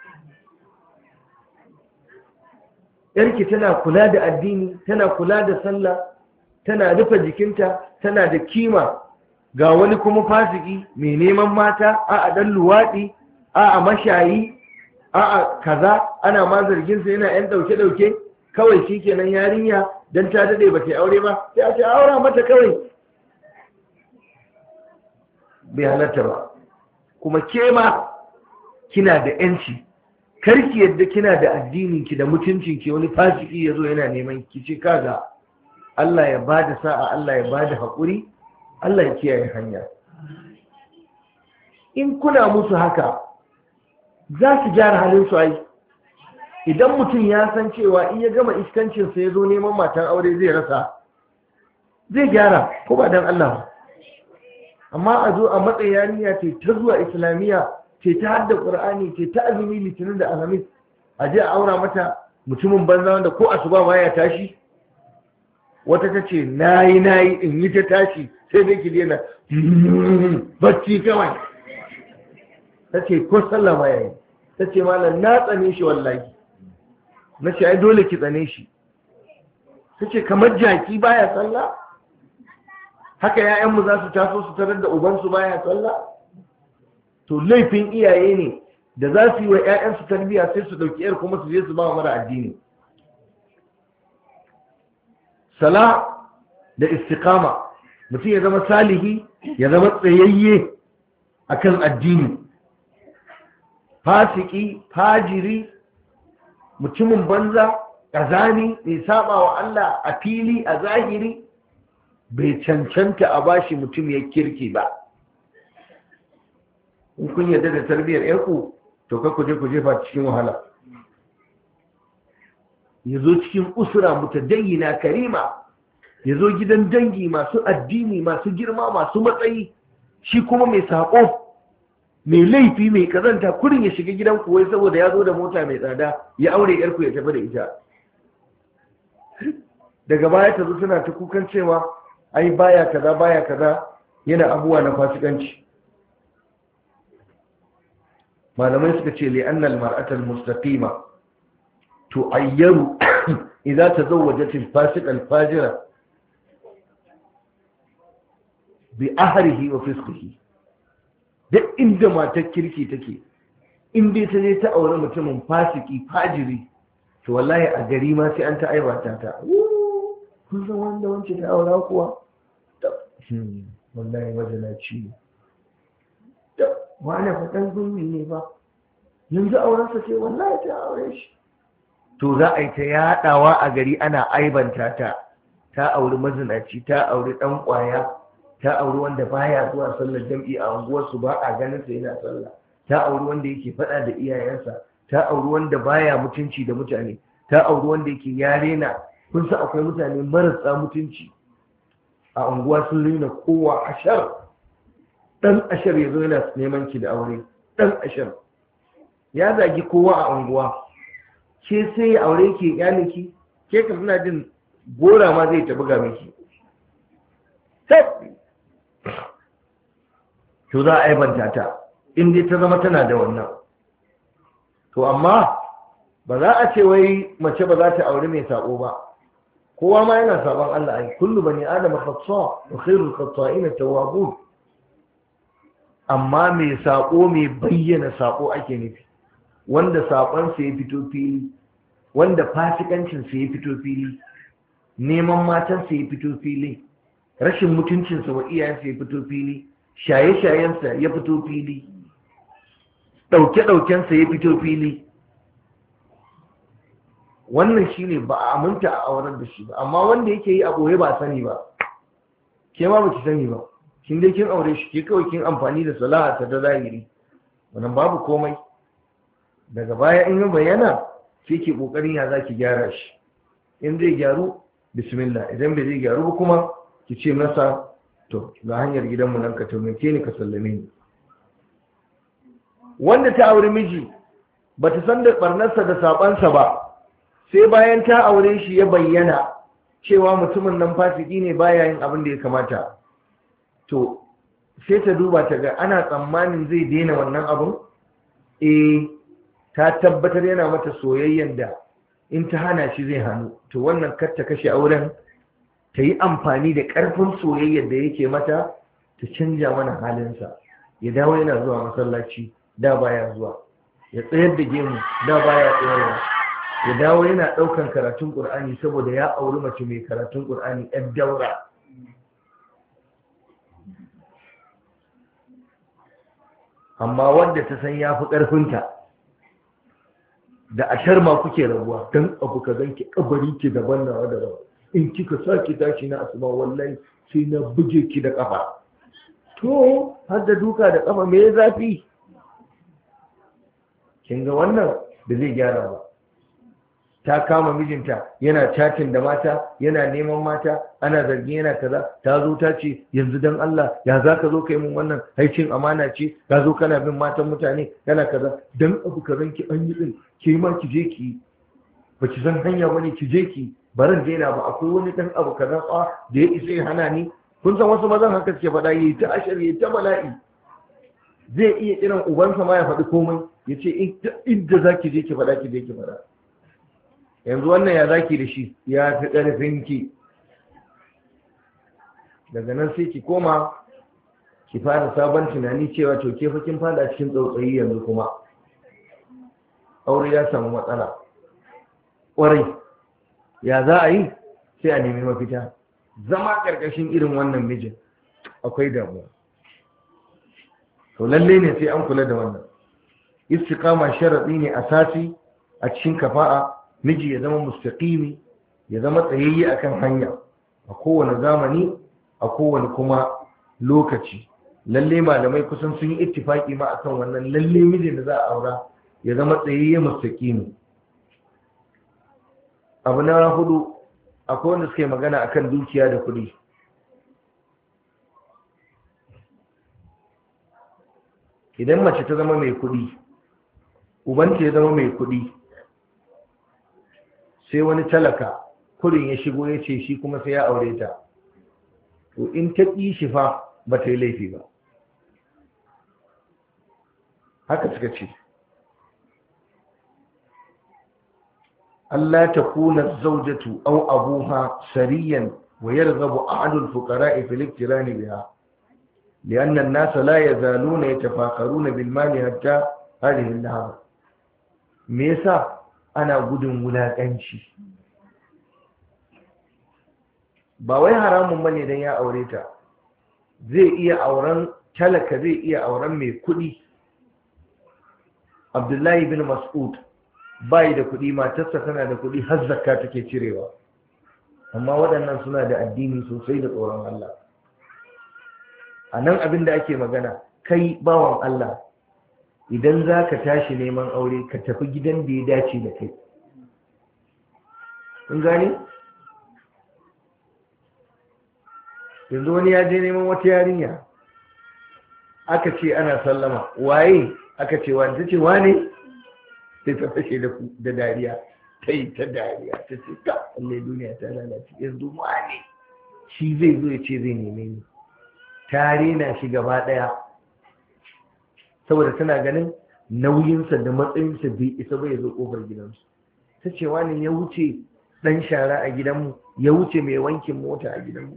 yarki tana kula da addini, tana kula da sallah, tana rufe jikinta, tana da kima. Ga wani kuma fasiki mai neman mata, a a dan luwaɗi, a a mashayi, a a kaza, ana ma zarginsa yana yan ɗauke-ɗauke. Kawai shi kenan yarinya don ta daɗe ba ta aure ba, sai a ce aura mata kawai. Bai halatta ba. Kuma ke ma kina da yanci, karki yadda kina da addininki da mutuncinki wani fasiki ya zo yana neman ki ce kaga Allah ya bada sa'a, Allah ya bada haƙuri, Allah ya kiyaye hanya. In kuna musu haka za su gyara halin su ai. Idan mutum ya san cewa in ya gama iskancinsa ya zo neman matan aure zai rasa, zai gyara ko ba dan Allah. Amma a zo a matsayin yarinya ce ta zuwa islamiyya, ce ta hadda Qur'ani, ce ta azumi litinin da alhamis, a je a aura mata mutumin banza wanda ko asuba baya tashi. Wata ta ce nayi nayi in yi ta tashi sai dai ki daina bacci kawai. Ta ce ko sallah baya yi. Ta ce malam na tsane shi wallahi. Na ce ai dole ki tsane shi. Ta ce kamar jaki baya sallah. Haka ‘ya'yanmu za su taso su tarar da ubansu baya sallah? To laifin iyaye ne da za su yi wa ‘ya'yansu tarbiyya sai su ɗauki ‘yar kuma su je su ba wa mara addini. Sala da istiqama, mutum ya zama salihi, ya zama tsayayye a kan addini. Fasiki, fajiri, mutumin banza, ƙazani, mai saba wa Allah a fili, a zahiri, bai cancanta a bashi mutum ya kirki ba. In kun yarda da tarbiyyar yarku to ka kuje ku jefa cikin wahala. Ya zo cikin usura mutadayyina karima, ya zo gidan dangi masu addini, masu girma, masu matsayi, shi kuma mai saƙo, mai laifi, mai kazanta, kurin ya shiga gidan kuwai saboda ya zo da mota mai tsada ya aure yarku ya tafi da ita. Daga baya ta zo suna ta kukan cewa ai baya kaza baya kaza, yana abuwa na fasikanci. Malamai suka ce li'anna al-mar'ata al-mustaqima tu'ayyaru idza tazawwajat al-fasiq al-fajira bi ahrihi wa fisqihi. Duk inda matar kirki take, in dai ta je ta aure mutumin fasiki fajiri, to wallahi a gari ma sai an ta aibata ta. Kun san wanda wance ta aura kuwa? Wallahi mazinaci ne. Wane faɗan gumi ne ba, yanzu aurensa ce wallahi ta aure shi. To za a yi ta yaɗawa a gari ana aibanta ta, ta auri mazinaci, ta auri ɗan ƙwaya, ta auri wanda baya zuwa sallar jam'i a unguwarsu ba a ganin sa yana sallah, ta auri wanda yake faɗa da iyayensa, ta auri wanda baya mutunci da mutane, ta auri wanda yake yare na. Kun san akwai mutane marasa mutunci a unguwa, sun rina kowa ashar. Dan ashar ya zo yana neman ki da aure, dan ashar ya zagi kowa a unguwa, ke sai ya aure ki ya ki, ke kan ina jin gora ma zai tabi ga miki. To za a aibanta ta in dai ta zama tana da wannan. To amma ba za a ce wai mace ba za ta aure mai sako ba. Kowa ma yana sabon Allah ai, kullu bani adama khata wa khairul khata'in at-tawwabun. Amma mai saƙo mai bayyana saƙo ake nufi, wanda saƙonsa ya fito fili, wanda fasikancinsa ya fito fili, neman matansa ya fito fili, rashin mutuncinsa wa iyayensa ya fito fili, shaye-shayensa ya fito fili, ɗauke-ɗaukensa ya fito fili. Wannan shi ne ba a aminta a auren da shi ba, amma wanda yake yi a ɓoye ba sani ba, ke ma ba ki sani ba. Kin dai kin aure shi, ke kawai kin amfani da salaha ta zahiri, wannan babu komai. Daga baya in yi bayyana sai ke kokarin ya zaki gyara shi. In zai gyaru bismillah, idan bai zai gyaru ba kuma ki ce masa to ga hanyar gidanmu nan ka taimake ni ka sallame ni. Wanda ta aure miji bata san da barnarsa da sabansa ba, sai bayan ta aure shi ya bayyana cewa mutumin nan fasiki ne, baya yin abin da ya kamata. To sai ta duba ta ga ana tsammanin zai daina wannan abin, eh ta tabbatar yana mata soyayyen da in ta hana shi zai hannu. To wannan kar ta kashe auren, ta yi amfani da ƙarfin soyayyar da yake mata ta canja mana halinsa. Ya dawo yana zuwa masallaci, da baya zuwa. Ya tsayar da gemu, da baya tsayarwa. Ya dawo yana ɗaukan karatun ƙur'ani saboda ya auri mace mai karatun ƙur'ani ‘yar daura. Amma wanda ta san ya fi ƙarfinta, da ashar ma kuke rabuwa, don abu ka zanki kabari ki daban nawa da rawa, in kika sa ki tashi na asuba wallahi sai na buge ki da ƙafa. To har da duka da ƙafa me zafi? Kin ga wannan da zai gyara ba. ta kama mijinta yana chatin da mata, yana neman mata, ana zargin yana kaza, ta zo ta ce yanzu dan Allah ya za ka zo ka yi mun wannan, haicin amana ce, ka zo kana bin matan mutane kana kaza, dan abu kazan ki an yi din ke ma ki je ki, ba ki san hanya bane ki je ki, baran daina ba, akwai wani dan abu kaza fa da ya isa ya hana ni. Kun san wasu mazan haka suke faɗa, yi ta ashar yi ta bala'i, zai iya kiran ubansa ma ya faɗi komai, ya ce inda za ki je ki faɗa ki je ki faɗa. Yanzu wannan ya zaki da shi ya fi ƙarfinki. Daga nan sai ki koma ki fara sabon tunani cewa to ke fa kin fada cikin tsautsayi yanzu kuma aure ya samu matsala ƙwarai. Ya za a yi? Sai a nemi mafita. Zama ƙarƙashin irin wannan mijin akwai damuwa, to lalle ne sai an kula da wannan. Istiqama sharadi ne asasi a cikin kafa'a. Miji ya zama mustaqimi, ya zama tsayayye akan hanya a kowane zamani, a kowane kuma lokaci. Lalle malamai kusan sun yi ittifaki ma akan wannan, lalle mijin da za a aura ya zama tsayayye mustaqimi. Abu na hudu, akwai wanda suke magana akan dukiya da kuɗi. Idan mace ta zama mai kuɗi, ubanta ya zama mai kuɗi, sai wani talaka kurin ya shigo ya ce shi kuma sai ya aure ta, to in ta ƙi shi fa ba ta yi laifi ba. Haka suka ce Allah ta kuna zaujatu au abuha sariyan wa yarghabu ahadul fuqara'i fil iktirani biha لأن الناس لا يزالون يتفاخرون بالمال حتى هذه اللحظة. me yasa ana gudun wulaƙanci? Ba wai haramun bane dan ya aure ta, zai iya auren talaka, zai iya auren mai kuɗi. Abdullahi bin Mas'ud bai da kuɗi, matarsa tana da kuɗi, har zakka take cirewa, amma waɗannan suna da addini sosai da tsoron Allah. A nan abin da ake magana, kai bawan Allah, idan za ka tashi neman aure ka tafi gidan da ya dace da kai. Kun gane? Yanzu wani ya je neman wata yarinya, aka ce ana sallama, waye? Aka ce wani, ta ce wane? Sai ta fashe da dariya, ta yi ta dariya, ta ce ka allai duniya ta lalace, yanzu wane? Shi zai zo ya ce zai neme ni. Ta rena shi gaba ɗaya, saboda tana ganin nauyinsa da matsayinsa bai isa bai zo ƙofar gidansu. Ta ce wani ya wuce ɗan shara a gidanmu, ya wuce mai wankin mota a gidanmu.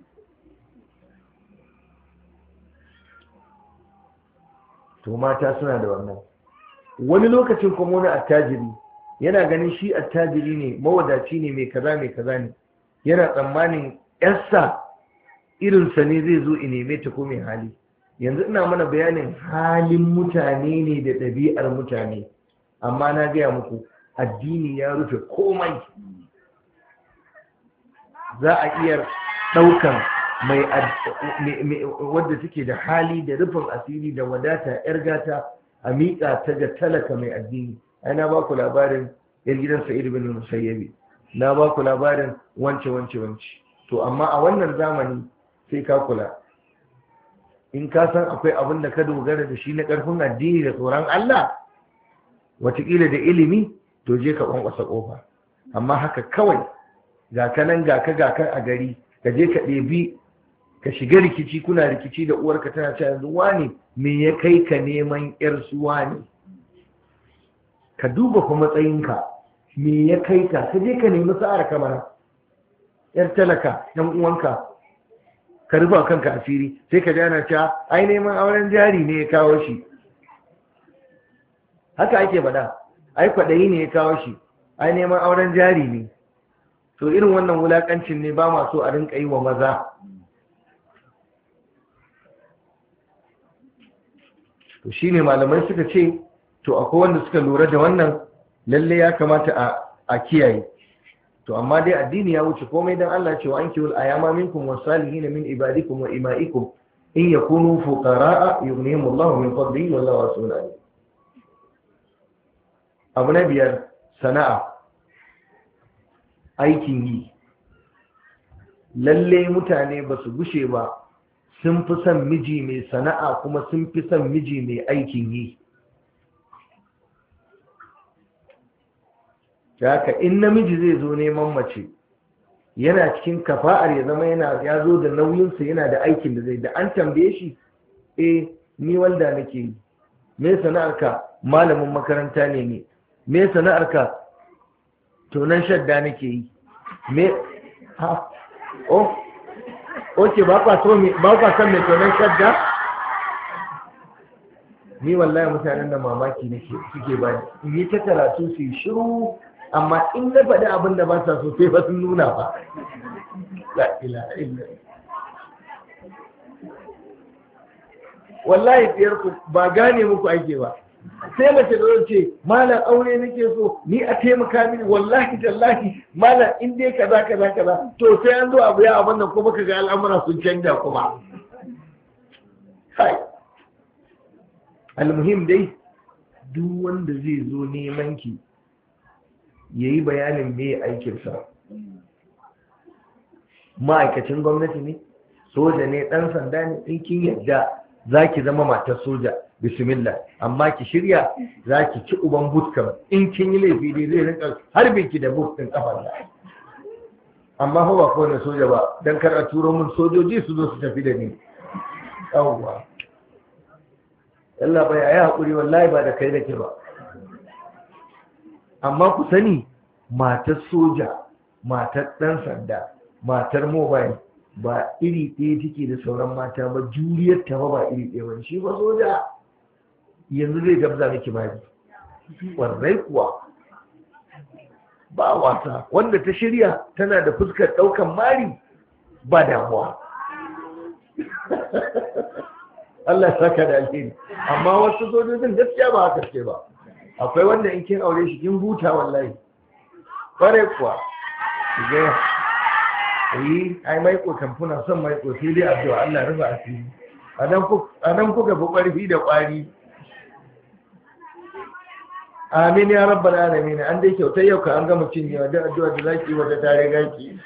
To mata suna da wannan. Wani lokacin kuma wani attajiri yana ganin shi attajiri ne, mawadaci ne, mai kaza mai kaza ne, yana tsammanin yarsa irinsa ne zai zo in neme ta ko mai hali. Yanzu ina mana bayanin halin mutane ne da ɗabi'ar mutane, amma na gaya muku addini ya rufe komai. Za a iya ɗaukan mai wadda take da hali da rufin asiri da wadata, 'yar gata, a miƙa ta ga talaka mai addini. Ai na ba ku labarin yar gidan Sa'id bin Musayyabi, na ba ku labarin wance wance wance. To amma a wannan zamani sai ka kula, in ka san akwai abin da ka dogara da shi na ƙarfin addini da tsoron Allah, wataƙila da ilimi, to je ka ƙwanƙwasa ƙofa. Amma haka kawai ga ka nan ga ka ga ka a gari, ka je ka ɗebi ka shiga rikici, kuna rikici da uwarka tana cewa yanzu wani me ya kai ka neman ƴar su wani? Ka duba kuma matsayinka, me ya kai ka ka je ka nemi sa'ar kamar ƴar talaka ɗan uwanka, ka rufa kanka asiri, sai ka jana cewa ai neman auren jari ne ya kawo shi. Haka ake faɗa, ai kwaɗayi ne ya kawo shi, ai neman auren jari ne. To irin wannan wulakancin ne ba ma so a rinka yi wa maza. To shine malamai suka ce to akwai wanda suka lura da wannan, lalle ya kamata a kiyaye. To amma dai addini ya wuce komai, dan Allah ce wa ankihul ayama minkum wasalihin min ibadikum wa imaikum in yakunu fuqaraa yughnihimullahu min fadlihi wallahu wasi'un alim. Abu na biyar, sana'a. aikin yi. Lalle mutane ba su gushe ba sun fi son miji mai sana'a kuma sun fi son miji mai aikin yi. Da haka in namiji zai zo neman mace yana cikin kafa'ar ya zama yana ya zo da nauyinsa, yana da aikin da zai, da an tambaye shi, eh ni walda nake yi. Me sana'arka? Malamin makaranta ne ne. Me sana'arka? Tonan shadda nake yi. Me ha oh oke ba kwa so me ba kwa san me tonan shadda? Ni wallahi mutanen da mamaki nake suke bani. In yi ta karatu su yi shiru, amma in na faɗi abin da ba sa so sai ba sun nuna ba. La ilaha illallah. Wallahi biyar ku ba gane muku ake ba. Sai mace da ce malam aure nake so ni a taimaka mini, wallahi tallahi malam in dai kaza kaza kaza, to sai an zo abu ya abin nan kuma kaga al'amura sun canja kuma. Hai. Almuhim dai duk wanda zai zo neman ki yayi bayanin me aikinsa. Ma'aikacin gwamnati ne, soja ne, dan sanda ne, in kin yadda za ki zama matar soja, bismillah, amma ki shirya za ki ci uban butkam. In kin yi laifi dai zai rinka harbin ki da but din kafar da. Amma fa ba kowane soja ba, dan kar a turo mun sojoji su zo su tafi da ni. Yawwa. Allah bai ayi hakuri, wallahi ba da kai nake ba. Amma ku sani matar soja, matar dan sanda, matar mobile ba iri ɗaya take da sauran mata ba, juriyar ta ba ba iri ɗaya ba. Shi ba soja yanzu zai gabza miki bari, warrai kuwa ba wasa. Wanda ta shirya tana da fuskar ɗaukan mari ba damuwa. Allah ya saka da alheri. Amma wasu sojojin gaskiya ba haka ce ba. Akwai wanda in kin aure shi kin huta wallahi. Kware kuwa ga yi ai mai ko kamfuna son mai ko sai dai addu'a Allah ya rufa asiri. Anan ku anan kuka bu ƙarfi da ƙwari. Amin ya rabbal alamin. An dai kyauta yau ka an gama cinyewa da addu'a da zaki wata tare gaki.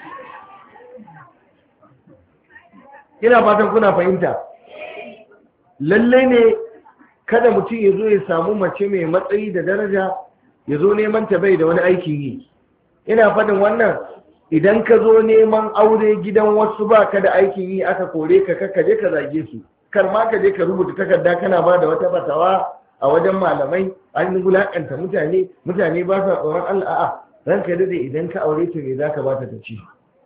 Ina fatan kuna fahimta. Lalle ne kada mutum ya zo ya samu mace mai matsayi da daraja ya zo neman ta bai da wani aikin yi. Ina faɗin wannan idan ka zo neman aure gidan wasu ba ka da aikin yi aka kore ka ka je ka zage su, kar ma ka je ka rubuta takarda kana ba da wata fatawa a wajen malamai an wulakanta mutane mutane ba sa tsoron Allah. A'a ranka dade idan ka aure ta me zaka ba ta ta ci.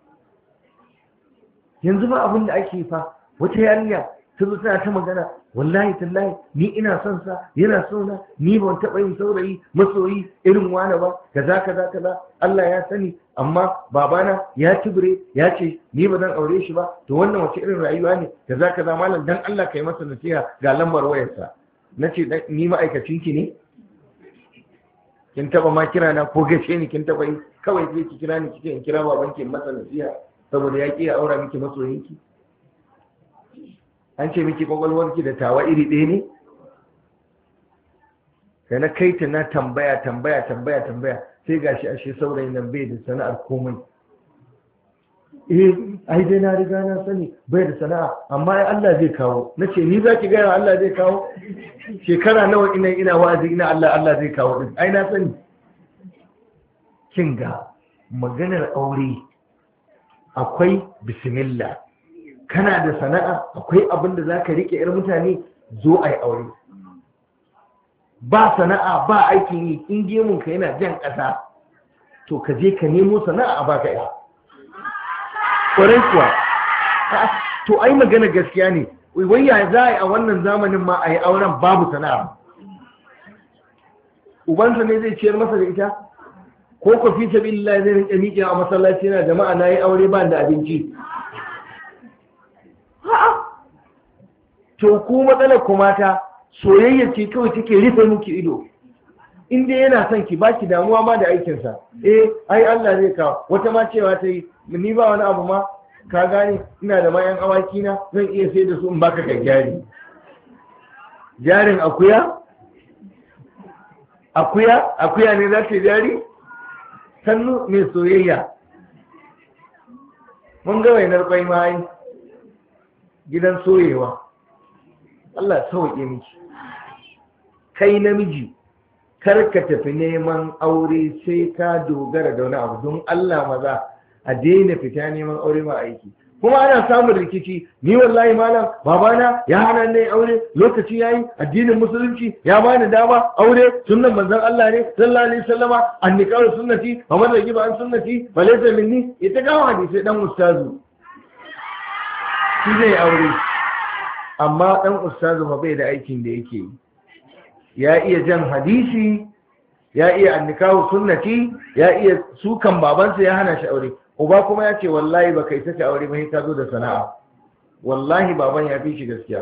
Yanzu ba abin da ake fa wata yarinya ta zo tana ta magana, wallahi tallahi ni ina son sa yana so na, ni ban taɓa yin saurayi masoyi irin wani ba, kaza kaza kaza, Allah ya sani amma babana ya tibire ya ce ni ba zan aure shi ba. To wannan wace irin rayuwa ne, kaza kaza. Malam dan Allah kai masa nasiha ga lambar wayarsa. Nace ni ma'aikacin ki ne, kin taba ma kira na ko gaishe ni kin taba yi? Kawai sai ki kira ni kike in kira baban ki masa nasiha saboda ya ki ya aura miki masoyinki. An ce miki kwakwalwarki da tawa iri ɗaya ne? Sai na kai ta na tambaya tambaya tambaya tambaya sai gashi ashe saurayin nan bai da sana'ar komai. Eh ai dai na riga na sani bai da sana'a, amma ai Allah zai kawo. Nace ni zaki ga Allah zai kawo? Shekara nawa ina ina wa'azi ina Allah Allah zai kawo din. Ai na sani. Kin ga maganar aure akwai bismillah. Kana da sana'a akwai abin da za ka riƙe 'yar mutane, zo a yi aure. Ba sana'a ba aikin yi, in gemunka yana jan ƙasa to ka je ka nemo sana'a a baka ya. Ƙwarai kuwa, to ai magana gaskiya ne, wai ya za a yi a wannan zamanin ma a yi auren babu sana'a. Ubansa ne zai ciyar masa da ita? Ko ko fi sabilillah zai rinƙe miƙe a masallaci yana jama'a na yi aure ba da abinci? To ku matsalar ku mata soyayya ce kawai take rufe miki ido. In dai yana son ki baki damuwa ma da aikinsa. Eh ai Allah zai kawo. Wata ma cewa ta yi ni ba wani abu ma ka gane ina da mayan awaki na zan iya sai da su in baka kai jari. Jarin akuya? Akuya? Akuya ne za ta jari? Sannu mai soyayya. mun ga wainar kwai ma yi gidan soyewa. Allah sauke miki. Kai namiji kar ka tafi neman aure sai ka dogara da wani abu, don Allah maza a daina fita neman aure ma aiki. Kuma ana samun rikici, ni wallahi malam babana ya hana ni aure, lokaci yayi, addinin musulunci ya bani dama aure, sunnan manzon Allah ne sallallahu alaihi wasallama, annikahu sunnati wa man ragiba an sunnati falaysa minni. Ita ga hadisi dan ustazu shi zai aure, amma dan ustazu ba bai da aikin da yake yi. Ya iya jan hadisi, ya iya annikahu sunnati, ya iya sukan babansa ya hana shi aure. Uba kuma ya ce wallahi ba kai saka aure ba, sai ka zo da sana'a. Wallahi baban ya fi shi gaskiya.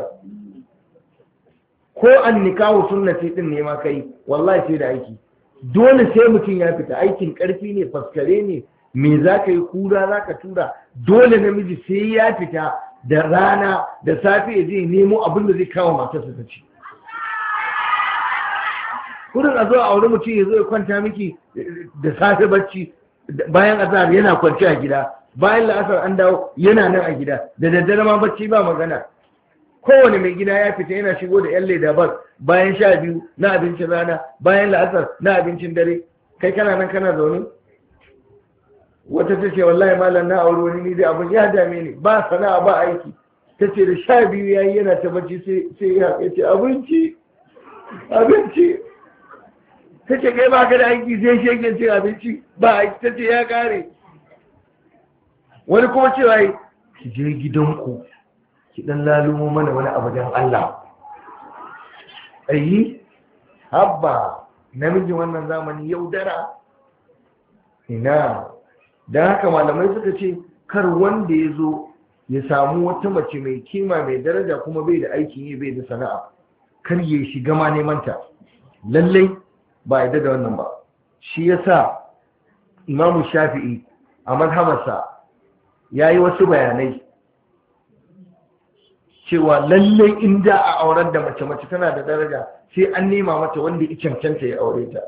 Ko annikahu sunnati din ne ma kai, wallahi sai da aiki. Dole sai mutum ya fita, aikin karfi ne, faskare ne, me za ka yi, kura za ka tura. Dole namiji sai ya fita da rana da safe ya je nemo abin da zai kawo matarsa ta ci. Kurin a zo a aure mutum ya zo ya kwanta miki da safe bacci, bayan azhar yana kwanci a gida, bayan la'asar an dawo yana nan a gida, da daddare ma bacci ba magana. Kowane mai gida ya fita yana shigo da yan leda bas bayan sha biyu na abincin rana, bayan la'asar na abincin dare. Kai kana nan kana zaune. Wata ta ce wallahi malam na aure wani ni da abin ya dame ni, ba sana'a ba aiki. Ta ce da sha biyu yayi yana ta bacci sai ya ce abinci abinci. Ta ce kai ba ka da aiki sai shegen cin abinci ba aiki. Ta ce ya kare. Wani kuma cewa yi ki je gidanku ki dan lalumo mana wani abu don Allah. Ayi habba namijin wannan zamani yaudara ina. Don haka malamai suka ce kar wanda ya zo ya samu wata mace mai kima mai daraja kuma bai da aikin yi bai da sana'a, kar ya shiga ma neman ta. Lallai ba yadda da wannan ba. Shi yasa Imam Shafi'i a madhabarsa yayi wasu bayanai cewa lallai inda a auren da mace mace tana da daraja sai an nema mata wanda ya cancanta ya aure ta.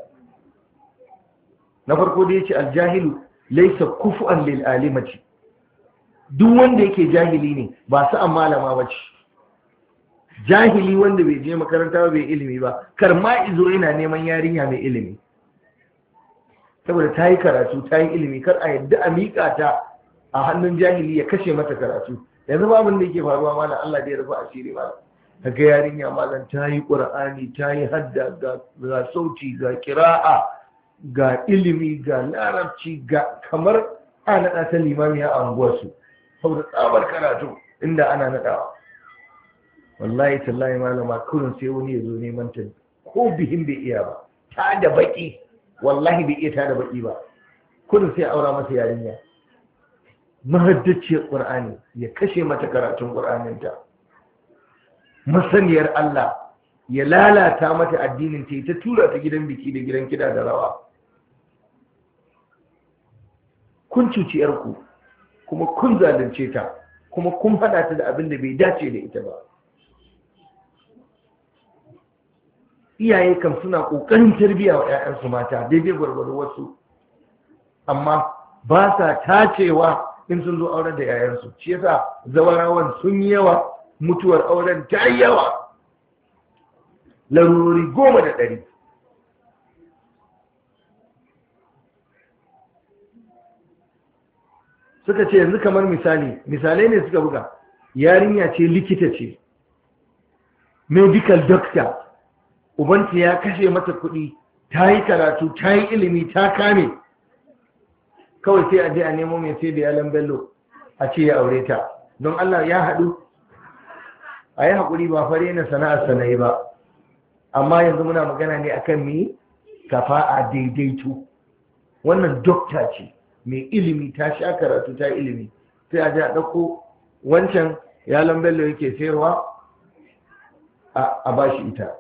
Na farko da yace aljahilu laysa kufu'an lil alimati. Duk wanda yake jahili ne ba su an malama bace. Jahili wanda bai je makaranta ba bai ilimi ba, kar ma izo yana neman yarinya mai ilimi, saboda ta yi karatu ta yi ilimi. Kar a yadda a miƙa ta a hannun jahili ya kashe mata karatu. Yanzu ba abin da yake faruwa malam, Allah da ya rufa asiri malam. Kaga yarinya malam ta yi Qur'ani, ta yi hadda, ga, ga sauti, ga kira'a, ga ilimi, ga larabci, ga kamar ana naɗa ta limami a anguwarsu saboda tsabar karatu inda ana naɗawa. Wallahi tallahi malama kurin sai wani ya zo neman ta ko bihin bai iya ba, ta da baki, wallahi bai iya ta da baki ba, kurin sai aura masa yarinya mahaddaciyar Qur'ani ya kashe mata karatun Qur'aninta, masaniyar Allah ya lalata mata addinin ta, ta tura ta gidan biki da gidan kida da rawa. Kun cuci yarku kuma kun zalunce ta kuma kun hada ta da abin da bai dace da ita ba. Iyaye kam suna ƙoƙarin tarbiyya wa 'ya'yansu mata daidai gwargwado wasu, amma ba sa tacewa in sun zo auren da 'ya'yansu. Shi yasa zawarawan sun yi yawa, mutuwar auren ta yi yawa, larurori goma da ɗari. Suka ce yanzu kamar misali, misalai ne suka buga, yarinya ce likita ce, medical doctor, ubanta ya kashe mata kuɗi, ta yi karatu, ta yi ilimi, ta kame, kawai sai a je a nemo mai sai da yalan bello a ce ya aure ta. Don Allah ya haɗu, a yi haƙuri ba fare na sana'ar sanayi ba, amma yanzu muna magana ne akan mi kafa'a daidaito. Wannan dokta ce mai ilimi, ta sha karatu, ta yi ilimi, sai a je a ɗauko wancan yalan bello yake sayarwa a bashi ita.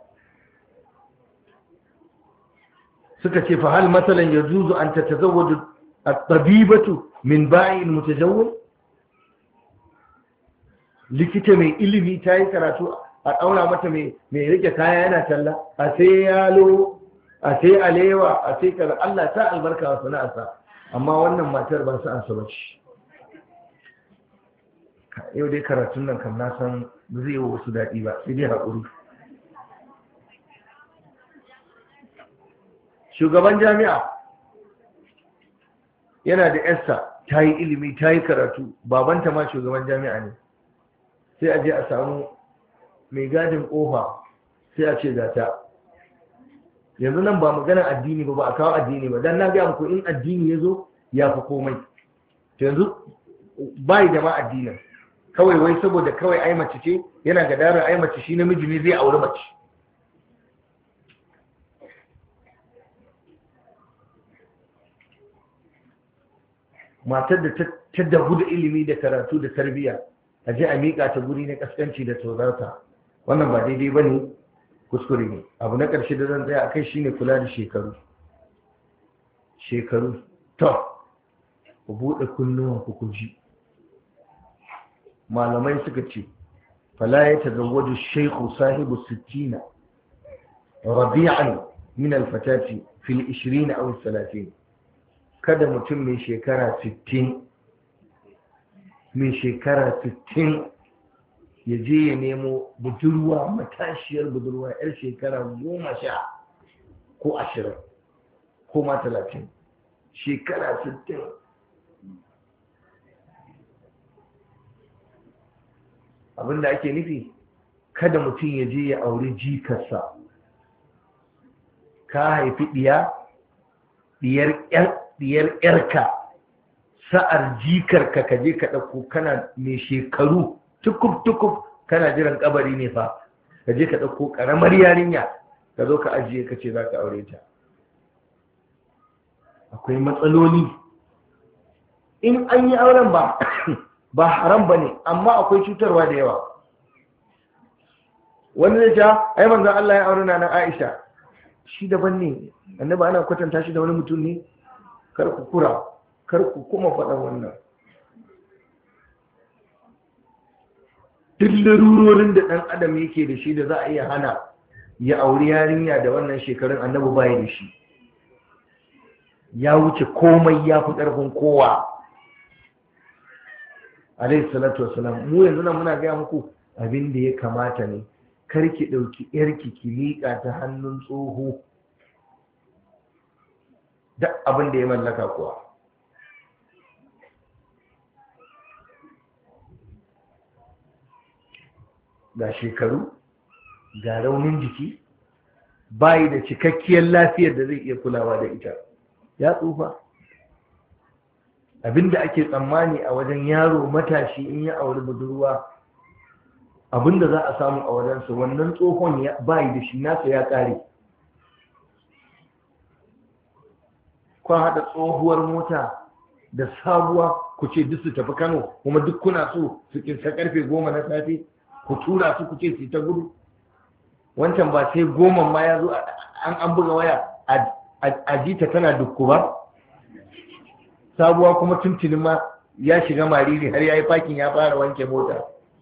suka ce fa hal masalan yajuzu an tatazawwaju at-tabibatu min ba'in mutajawwid. Likita mai ilimi ta yi karatu a ɗaura mata mai rike kaya yana talla, a sai yalo, a sai alewa, a sai kaza. Allah ta albarka wa sana'arsa, amma wannan matar ba su ansa bace. yau dai karatun nan kam na san ba zai yi wa wasu daɗi ba, sai dai haƙuri. Shugaban jami'a yana da yarsa ta yi ilimi ta yi karatu, babanta ma shugaban jami'a ne, sai a je a samu mai gadin ƙofa sai a ce gata. Yanzu nan ba magana addini ba, ba a kawo addini ba, don na gaya muku in addini ya zo ya fi komai. Yanzu bai da ma addinin, kawai wai saboda kawai ai mace ce, yana ga daren ai mace shi namiji ne zai auri mace. Matar da ta dabu da ilimi da karatu da tarbiyya a je a miƙa ta guri na kaskanci da tozarta, wannan ba daidai ba ne, kuskure ne. Abu na ƙarshe da zan tsaya a kai shine kula da shekaru. Shekaru to ku buɗe kunnuwan ku ku ji. Malamai suka ce fala ya tazawwaju shaykhu sahibu sittina rabi'an min al-fatati fil ishirin aw thalathين. Kada mutum mai shekara sittin mai shekara sittin ya je ya nemo budurwa, matashiyar budurwa yar shekara goma sha ko ashirin ko ma talatin, shekara sittin. Abinda ake nufi, kada mutum ya je ya auri jikarsa. Ka haifi ɗiya ɗiyar ƴarka, sa'ar jikarka ka je ka ɗauko, kana mai shekaru tukub-tukub, kana jiran kabari ne fa, ka je ka ɗauko ƙaramar yarinya ka zo ka ajiye ka ce za ka aure ta. Akwai matsaloli. In an yi auren ba ba haram ba ne, amma akwai cutarwa da yawa. Wani zai ja ai manzon Allah ya aure na na Aisha, shi daban ne, annabi ana kwatanta shi da wani mutum ne. Kar ku kura, kar ku kuma faɗa wannan. Duk larurorin da ɗan adam yake da shi da za a iya hana ya auri yarinya da wannan shekarun, annabi baya da shi. Ya wuce komai, ya fi ƙarfin kowa. Alayhi salatu wassalam. Mu yanzu nan muna gaya muku abin da ya kamata ne. Kar ki ɗauki ƴarki ki miƙa ta hannun tsoho, duk abin da ya mallaka kuwa. Ga shekaru, ga raunin jiki, bayi da cikakkiyar lafiyar da zai iya kulawa da ita, ya tsufa. Abinda ake tsammani a wajen yaro matashi in ya auri budurwa, abinda za a samu a wajensa, wannan tsohon bayi da shi, nasa ya ƙare. Kun haɗa tsohuwar mota da sabuwa ku ce duk su tafi Kano, kuma duk kuna so su kinsa karfe goma na safe, ku tura su ku ce su ta gudu. Wancan ba sai goma ma ya zo an an buga waya a jita tana dukku ba. Sabuwa kuma tuntunin ma ya shiga mariri har ya yi fakin ya fara wanke mota.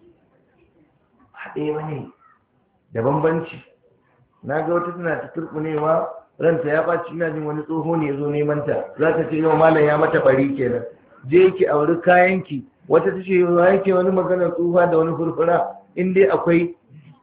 Haɗe wani da bambanci. Na ga wata tana ta turɓunewa, ranta ya ɓaci, ina jin wani tsoho ne ya zo neman ta, za ta ce yau malam ya mata bari kenan, je ki auri kayanki. Wata ta ce yau yake wani maganar tsufa da wani furfura, in dai akwai,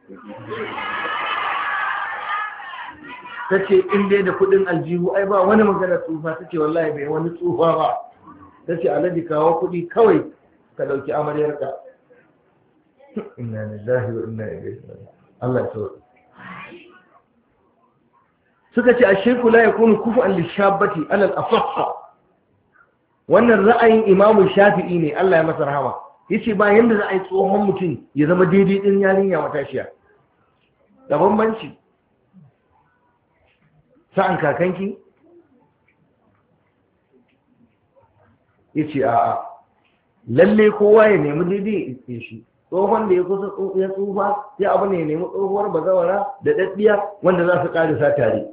ta ce in dai da kuɗin aljihu ai ba wani maganar tsufa. Ta ce wallahi bai wani tsufa ba. Ta ce alhaji kawo kuɗi kawai ka ɗauki amaryarka. Inna lillahi wa inna ilaihi raji'un. Allah ya so. Suka ce ashirku la yakunu kuf'an lishabati ala al-afsah. Wannan ra'ayin Imam Shafi'i ne, Allah ya masa rahama. Yace ba yanda za a yi tsohon mutum ya zama daidai din yarinya matashiya. Da bambanci. Sa'an kakanki yace a'a, lalle kowa ya nemi daidai ya shi. Tsohon da ya kusa ya tsufa sai abu ne ya nemi tsohuwar bazawara da daddiya wanda za su ƙarisa tare.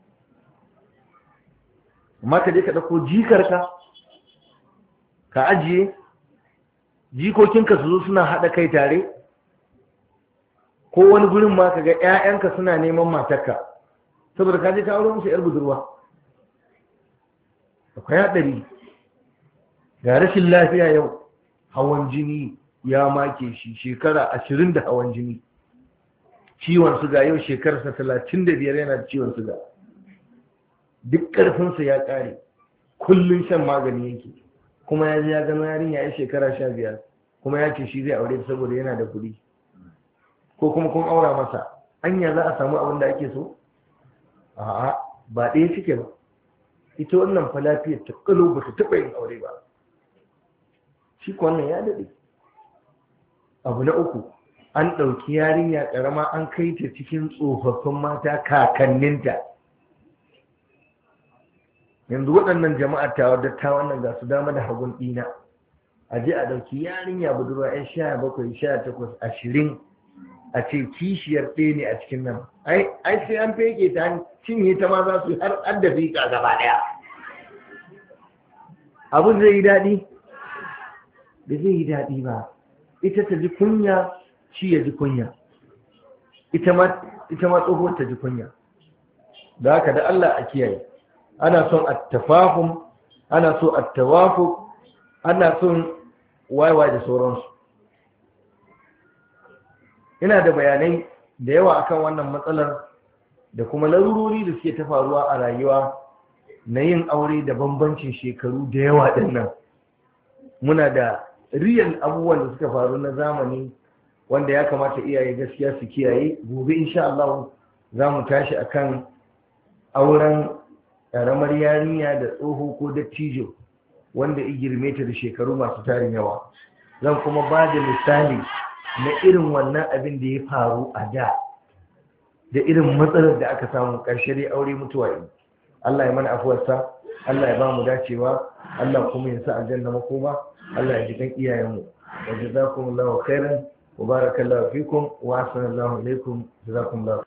Amma ka je ka ɗauko jikarka ka ajiye, jikokinka su zo suna haɗa kai tare, ko wani gurin ma ka ga 'ya'yanka suna neman matarka saboda ka je ka aure musu 'yar budurwa. Akwai haɗari. Ga rashin lafiya yau, hawan jini, ya make shi shekara ashirin da hawan jini, ciwon suga yau shekararsa talatin da biyar yana da ciwon suga, duk ƙarfinsa ya ƙare, kullum shan magani yake, kuma ya ji ya gano yarinya ya shekara sha biyar kuma ya ce shi zai aure saboda yana da kuɗi, ko kuma kun aura masa, anya za a samu abin da ake so? A'a, ba ɗaya suke ba. Ita wannan fa lafiyar ta kalo ba ta taɓa yin aure ba, shi ko wannan ya daɗe. Abu na uku, an ɗauki yarinya ƙarama an kai ta cikin tsofaffin mata kakanninta. Yanzu waɗannan jama'ar tawa dattawan nan ga su dama da hagun ɗina, a je a ɗauki yarinya budurwa yan sha bakwai sha takwas ashirin a ce kishiyar ɗaya ne a cikin nan, ai sai an feke ta cinye ta ma za su har an da fiƙa gaba ɗaya. Abin zai yi daɗi? Da zai yi daɗi ba. Ita ta ji kunya, shi ya ji kunya, ita ma tsohuwar ta ji kunya. Da haka da Allah a kiyaye, ana son attafahum, ana so attawafu, ana son waiwa da sauransu. Ina da bayanai da yawa akan wannan matsalar da kuma larurori da suke ta faruwa a rayuwa na yin aure da bambancin shekaru da yawa ɗin nan. Muna da real abubuwan da suka faru na zamani wanda ya kamata iyaye gaskiya su kiyaye. Gobe insha Allah za mu tashi akan auren ƙaramar yarinya da tsoho ko dattijo wanda ya girme ta da shekaru masu tarin yawa. Zan kuma ba da misali na irin wannan abin da ya faru a da da irin matsalar da aka samu ƙarshe dai aure mutuwa yi. Allah ya mana afuwarsa, Allah ya ba mu dacewa, Allah kuma ya sa aljanna makoma, Allah ya ji kan iyayenmu. Wa jazakumullahu khairan wa barakallahu fikum wa assalamu alaikum. Jazakumullahu